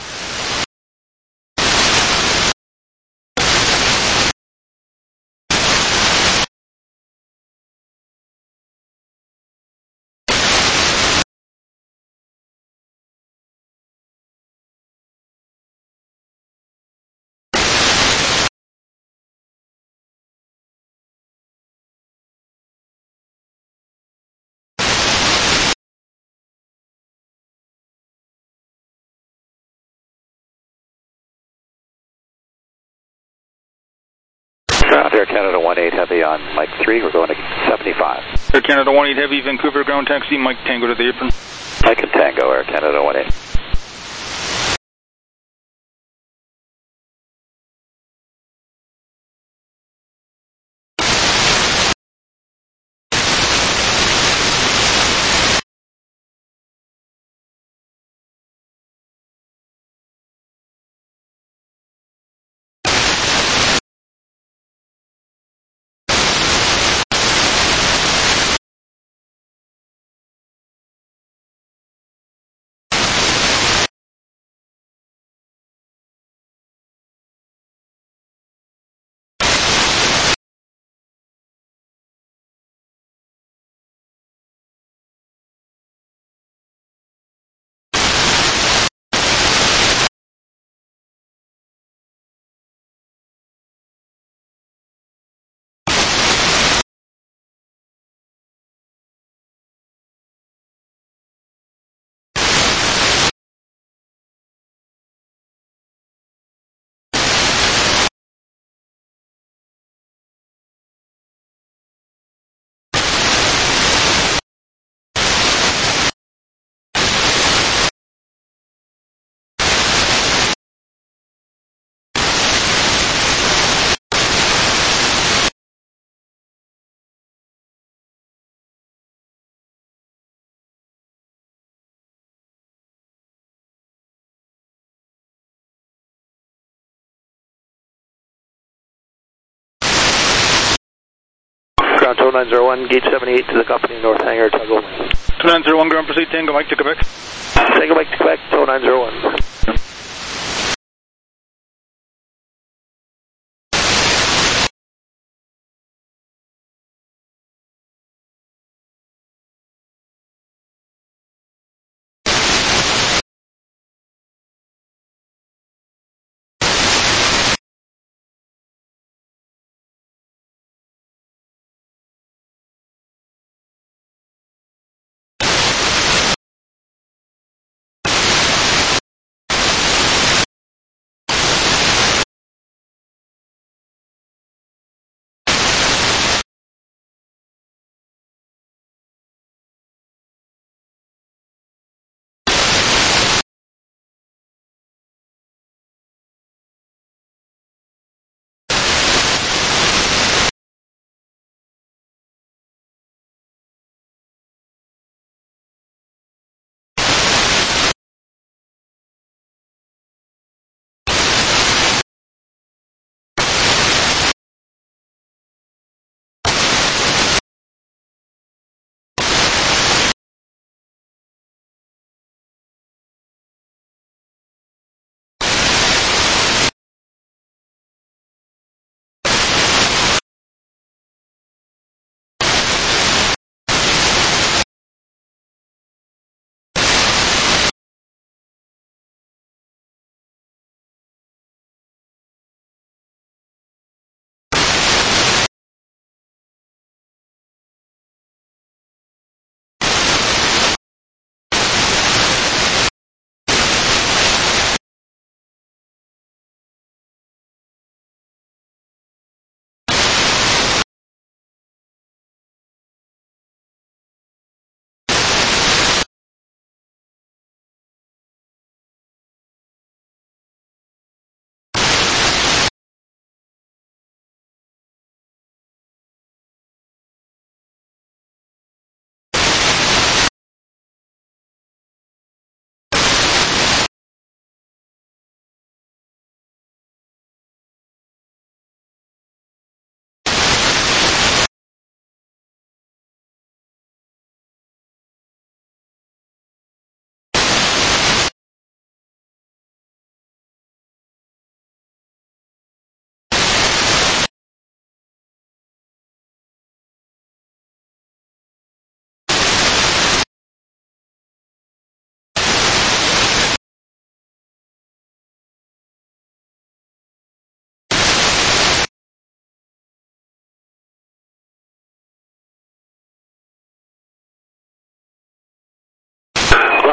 Speaker 3: Air Canada 18 Heavy on Mike 3, we're going to 75.
Speaker 1: Air Canada 18 Heavy, Vancouver ground taxi, Mike Tango to the apron.
Speaker 3: Mike and Tango, Air Canada 18.
Speaker 9: Ground 2901, gate 78 to the company North Hangar, Tuggle.
Speaker 1: 2901, ground proceed, Tango Mike to Quebec.
Speaker 9: Tango Mike to Quebec, 2901.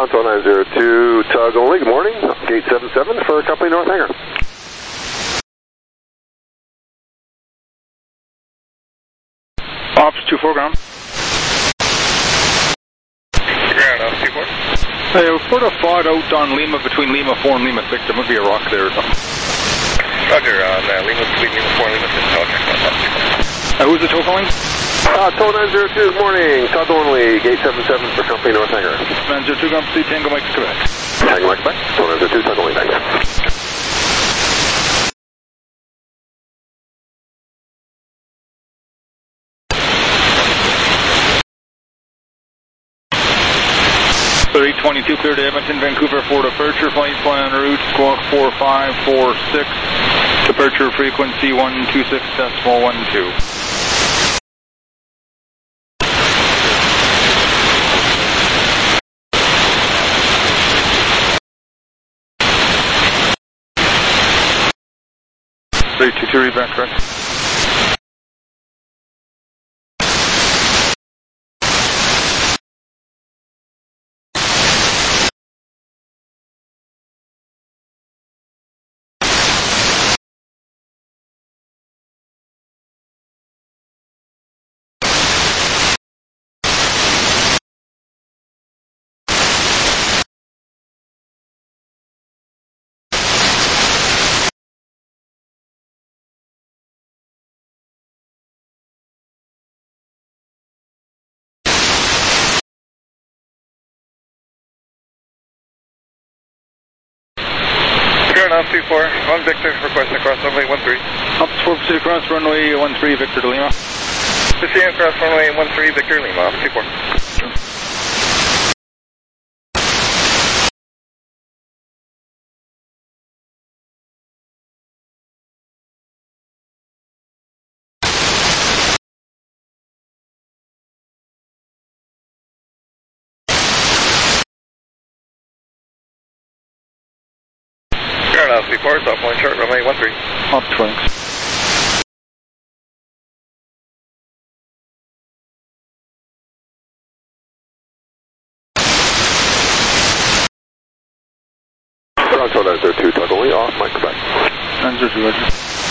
Speaker 16: Toronto 902, tug only, good morning. Gate 77 for company North Hangar.
Speaker 1: Ops 24 ground.
Speaker 7: Ground, Ops 24.
Speaker 1: Hey, we've put a FOD out on Lima between Lima 4 and Lima 6. There must be a rock there or something.
Speaker 7: Roger, on Lima between Lima 4 and Lima 6.
Speaker 1: Who's the tow calling?
Speaker 16: Tow 902, good morning. Tug only, gate 77 for company North Hangar.
Speaker 1: 902, ground, proceed, Tango Mike, Quebec.
Speaker 16: Tango Mike, Quebec. Tow 902, tug only, thanks.
Speaker 1: Clear 822, clear to Edmonton, Vancouver for departure, flight plan route, squawk 4546, departure frequency 126.12. Clear 22, read back correct.
Speaker 7: Ops 24, on Victor, requesting across runway 13.
Speaker 1: Ops 4, proceed across runway 13, Victor to Lima.
Speaker 7: Proceed across runway 13, Victor Lima, Ops 24. Ops 24, soft line short, runway 13.
Speaker 1: Ops 20.
Speaker 16: Toronto 902, tug only, off Mike, Quebec.
Speaker 1: 902, roger.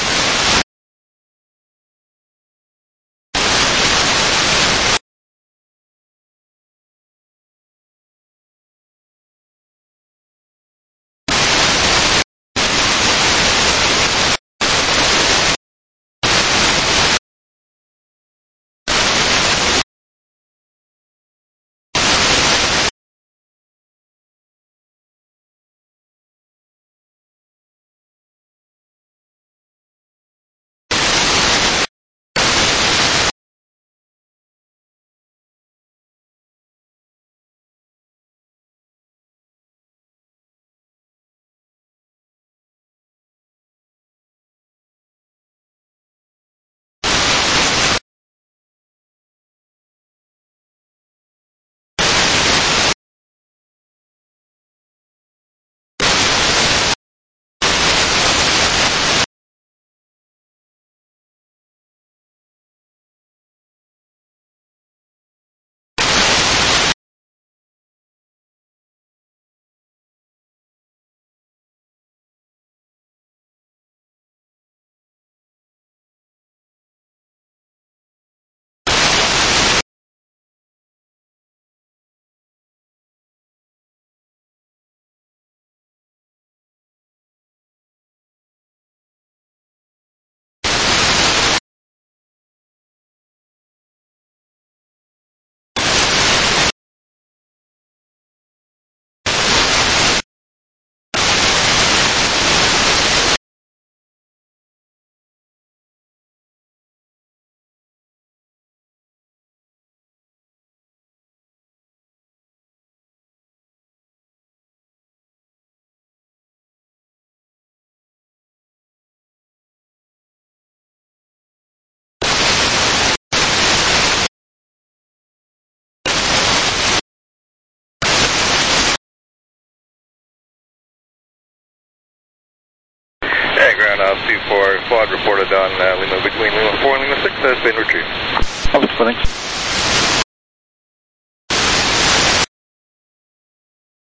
Speaker 7: Ground Ops 24, quad reported on Lima between Lima 4 and Lima 6 has been retrieved.
Speaker 1: Ops 20.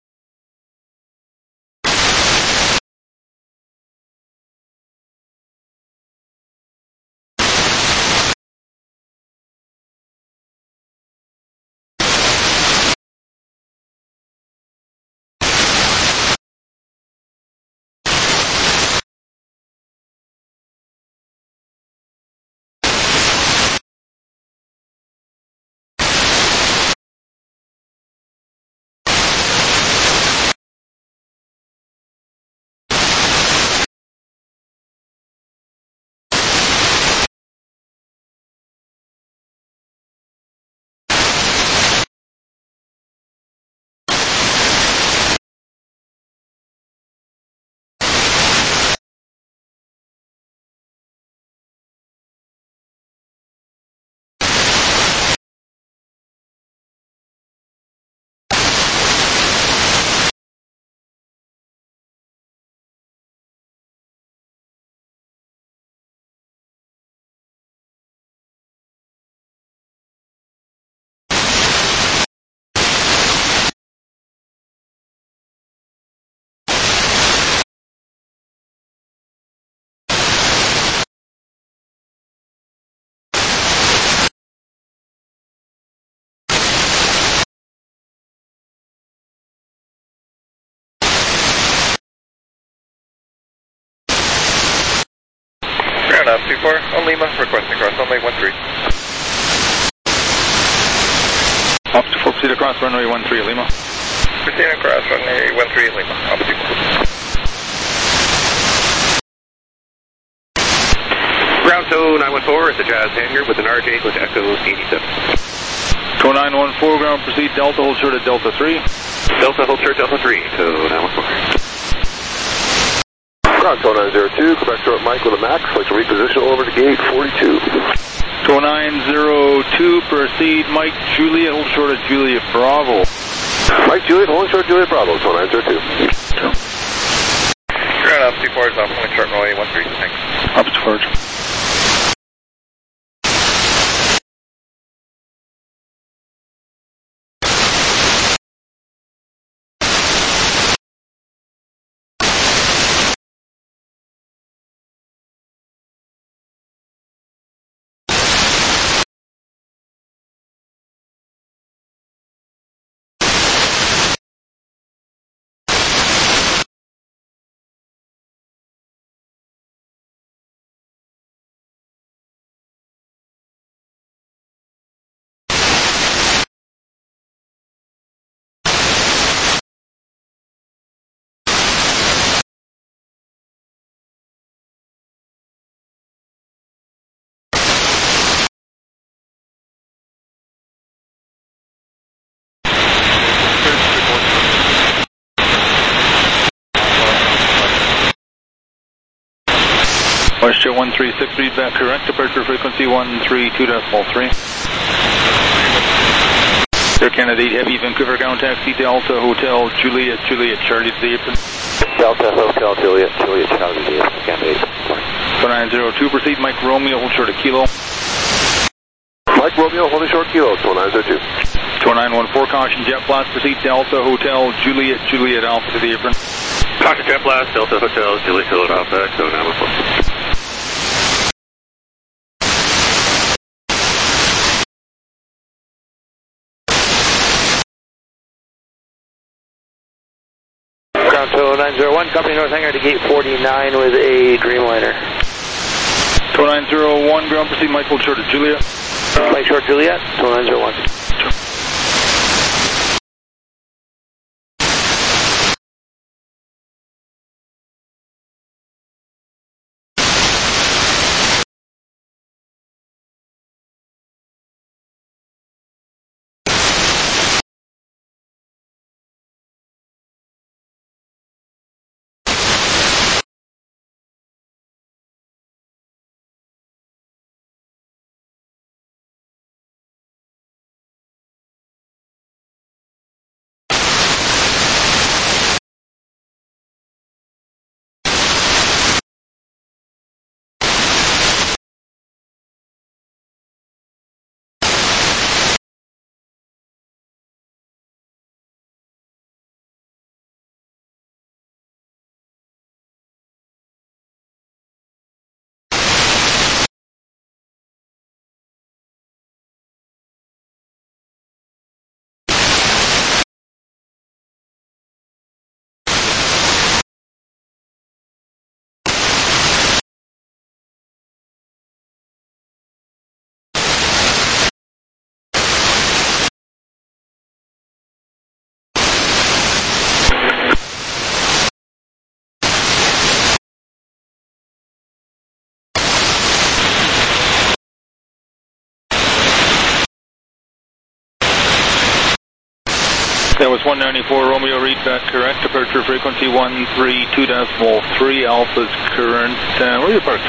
Speaker 7: 24 on Lima, requesting cross runway 13.
Speaker 1: Altitude 4, proceed across runway 13, Lima.
Speaker 7: Proceed across runway 13, Lima, altitude 4.
Speaker 13: Ground tow 914 at the Jazz hangar with an RJ with Echo 87.
Speaker 1: Tow 914, ground proceed Delta, hold short at Delta 3.
Speaker 13: Delta, hold short Delta 3, tow 914.
Speaker 16: Ground tow 902, Quebec short Mike with a max, like to reposition over to gate 42.
Speaker 1: Tow 902, proceed Mike Juliet, hold short at Juliet Bravo.
Speaker 16: Mike Juliet, holding short Juliet Bravo, tow 902.
Speaker 7: Ground altitude 4 is off, only short runway 13, thanks.
Speaker 1: Altitude 4. Westjet 136, read back correct, departure frequency 132.3. Air Canada 8 Heavy, Vancouver ground taxi, Delta Hotel, Juliet, Charlie to the apron.
Speaker 3: Delta Hotel, Juliet, Charlie to the apron, Canada 8.
Speaker 1: 902, proceed Mike Romeo, hold short a kilo.
Speaker 16: Mike Romeo, holding short kilo, tow 902.
Speaker 1: Tow 914, caution jet blast, proceed Delta Hotel, Juliet Alpha to the apron.
Speaker 13: Caution jet blast, Delta Hotel, Juliet Alpha, tow 914.
Speaker 9: Ground tow 901, company North Hangar to gate 49 with a Dreamliner.
Speaker 1: Tow 901, ground proceed Mike, hold short at Juliet.
Speaker 9: Mike short Juliet, tow 901. That was 194 Romeo, read back correct, departure frequency 132.3, Alpha's current, where are you parked?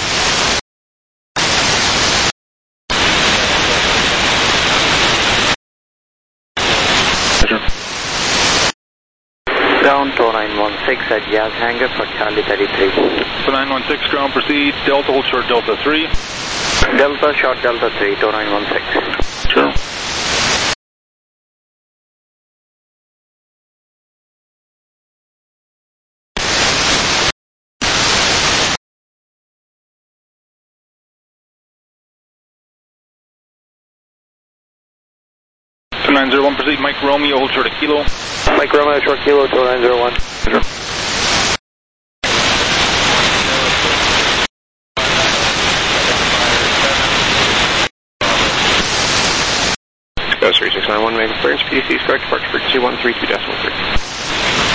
Speaker 9: Ground tow 916 at Jazz hangar for Charlie 33.
Speaker 1: So 916 ground proceed, Delta hold short Delta 3.
Speaker 9: Delta short Delta 3, tow 916.
Speaker 1: Sure. So 901 proceed, Mike Romeo hold short a kilo.
Speaker 9: Mike Romeo short kilo, tow 901.
Speaker 1: Sure.
Speaker 17: Ghost 3691, making clearance, PDC is correct, departure frequency 132.3.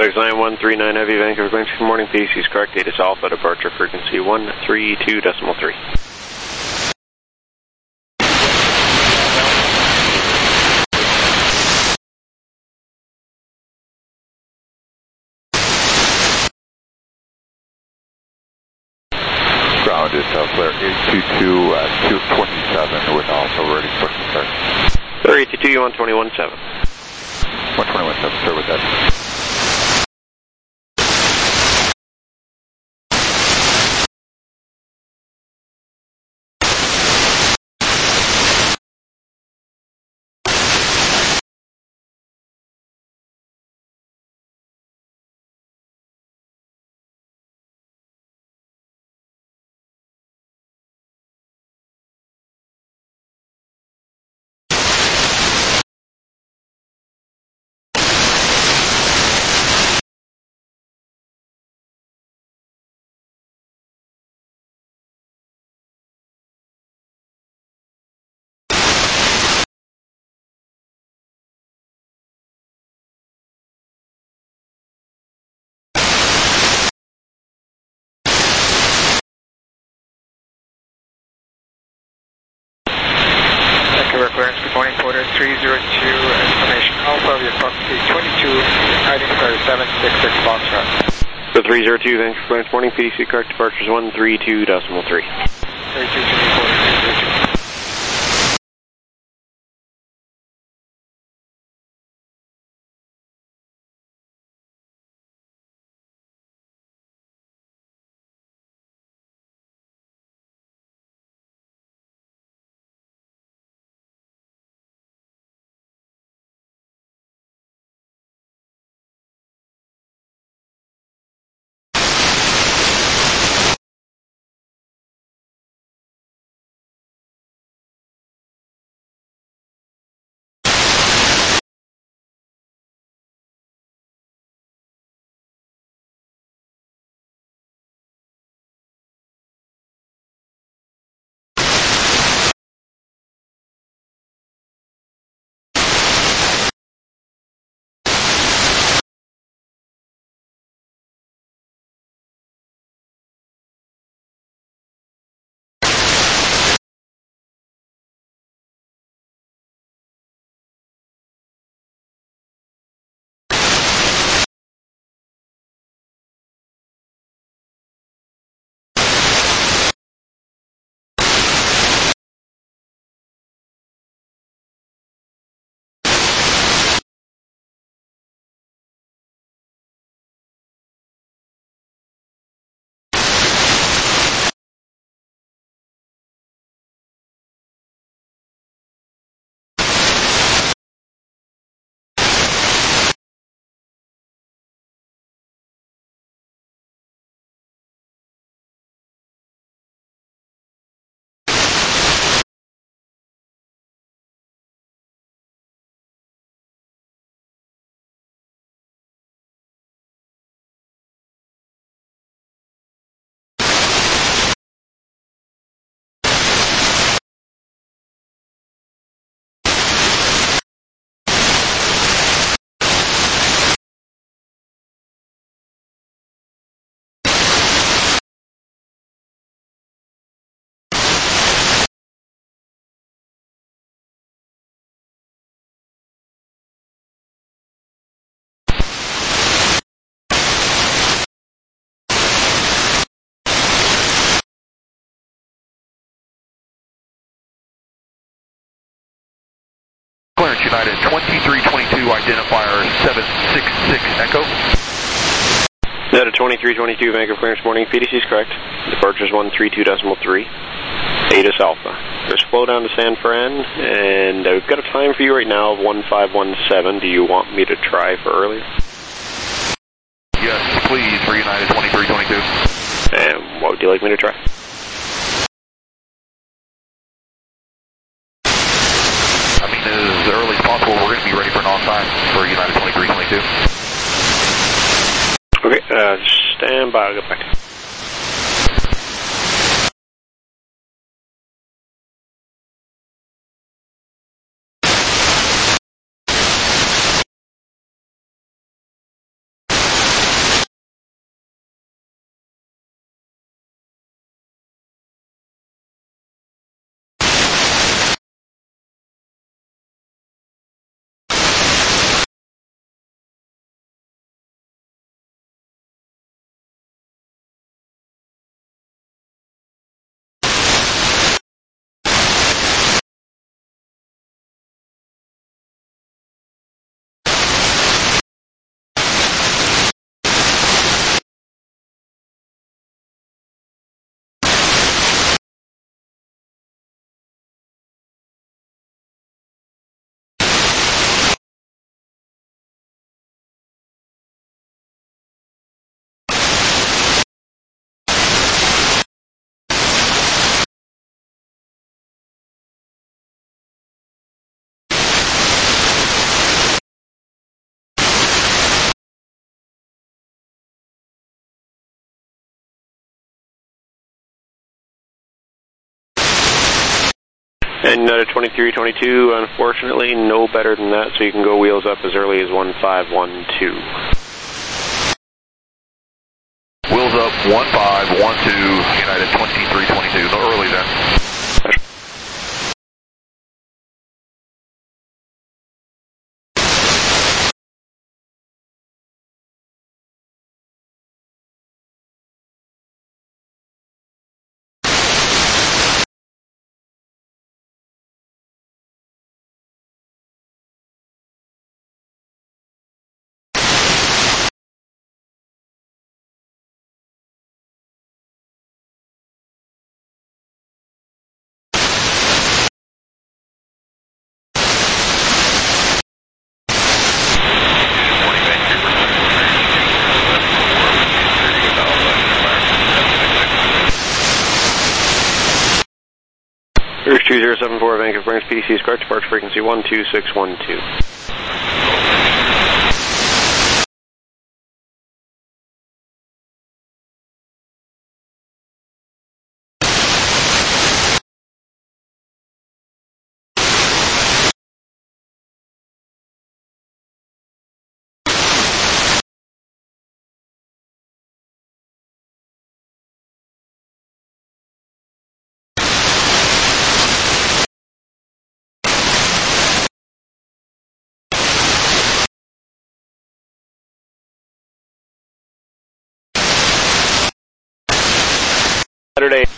Speaker 2: FedEx 9139 Heavy, Vancouver Queens. Good morning, PDC is correct. Data Alpha, departure frequency 132.3.
Speaker 8: Ground is clear 822 at 227 with also ready for start.
Speaker 2: Sir, 822, you on 21.7.
Speaker 8: 121.7, sir, with that.
Speaker 17: Clearance, good morning, Porter 302, information Alpha, we approximately 22, identifier 766 Foxtrot.
Speaker 2: So 302, thanks for clearance, morning, PDC correct, departures 132.3.
Speaker 17: 322,
Speaker 18: Clearance United 2322, identifier 766 Echo.
Speaker 2: United 2322, Vancouver clearance, morning, PDC is correct. Departures 132.3. ATIS Alpha. There's flow down to San Fran, and I've got a time for you right now of 1517. Do you want me to try for earlier?
Speaker 18: Yes, please, for United 2322.
Speaker 2: And what would you like me to try?
Speaker 18: I mean, as early as possible, we're going to be ready for an on-time for United 2322.
Speaker 2: Okay, stand by, I'll get back. And another 2322, unfortunately, no better than that, so you can go wheels up as early as 1512.
Speaker 18: Wheels up 1512, United 2322, no early then.
Speaker 2: Here's 2074 Vancouver Clearance, PDC is correct, departure frequency 12612. Saturday.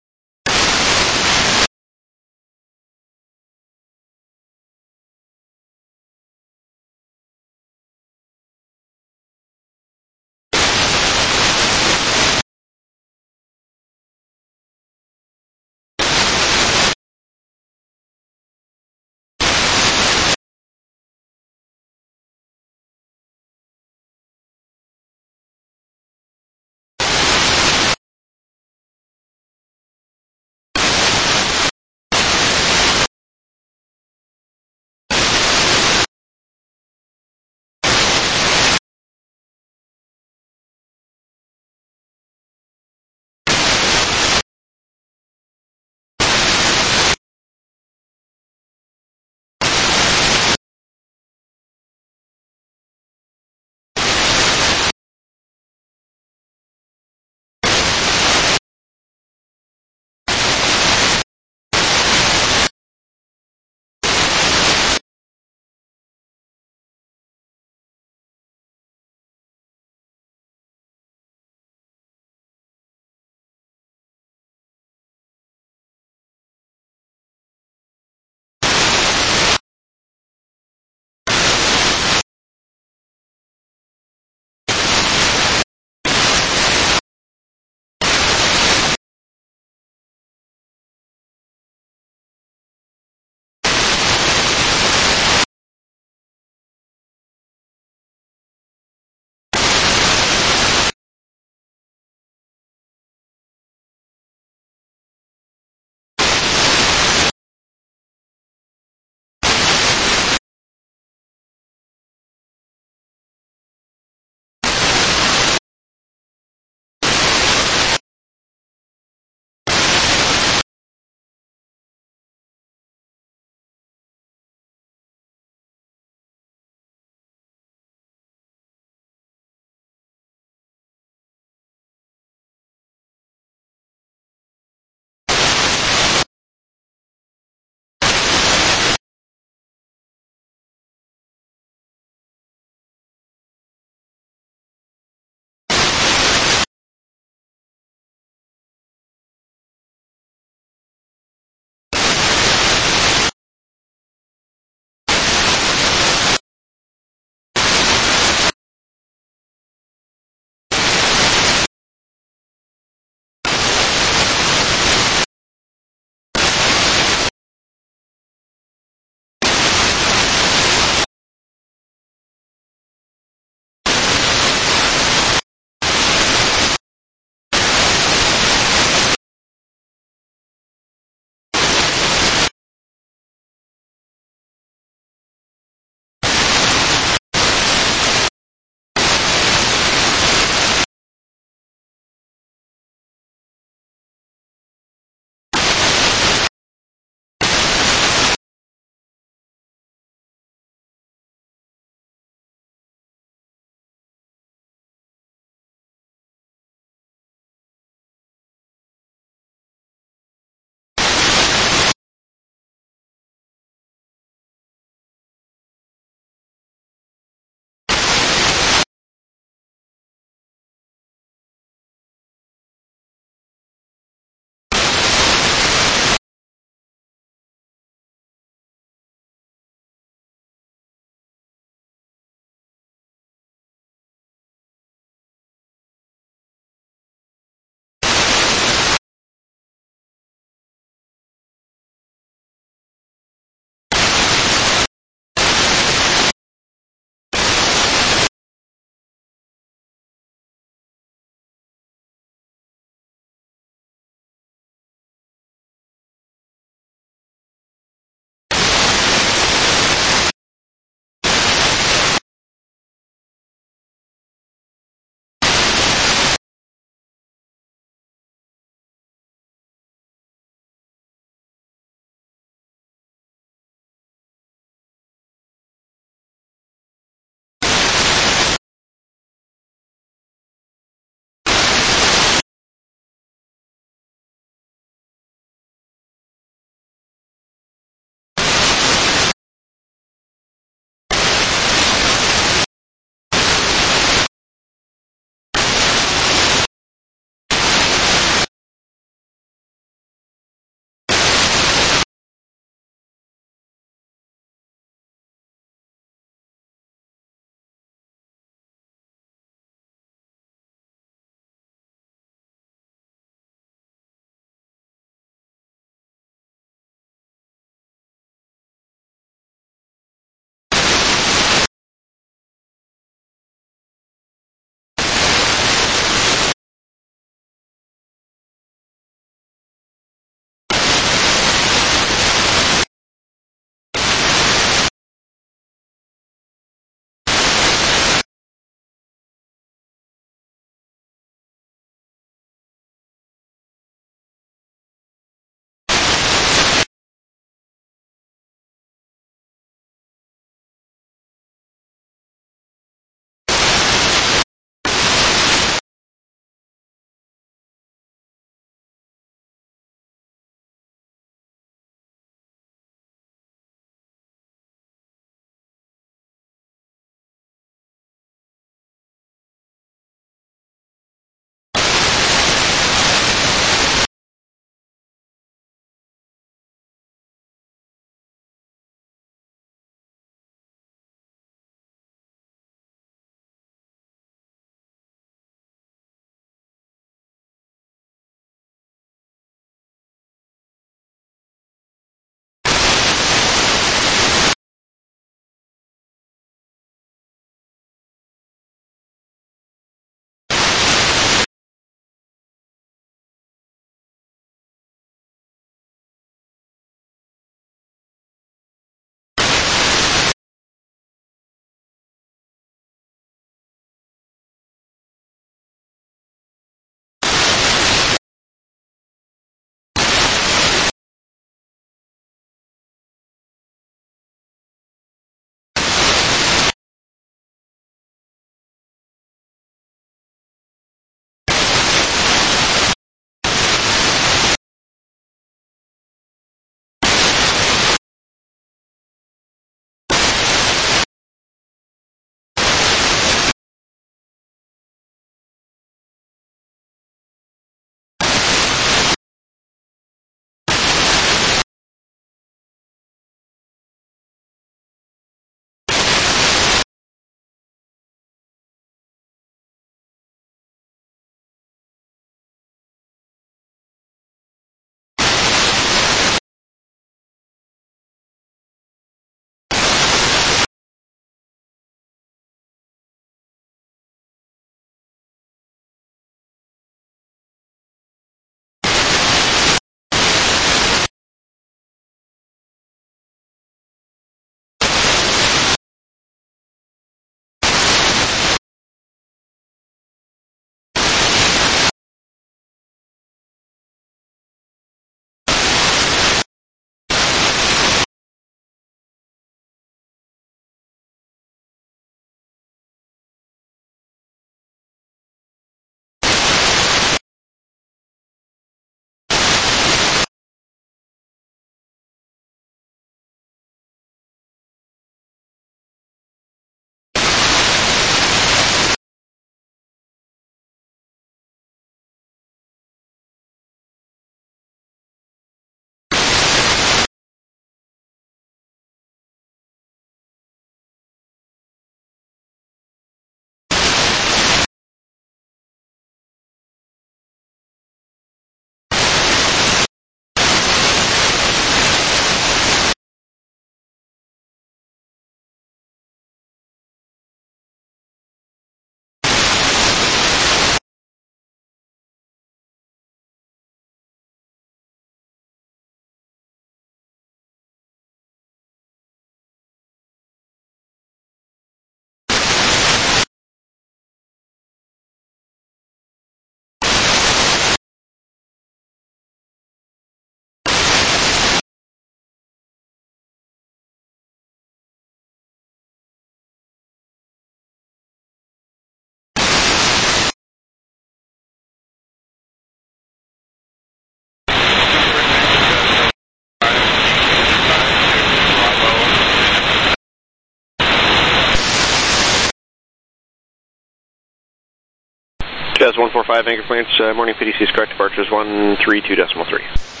Speaker 2: Jazz 145, anchor clearance, morning PDC is correct, departure is 132.3.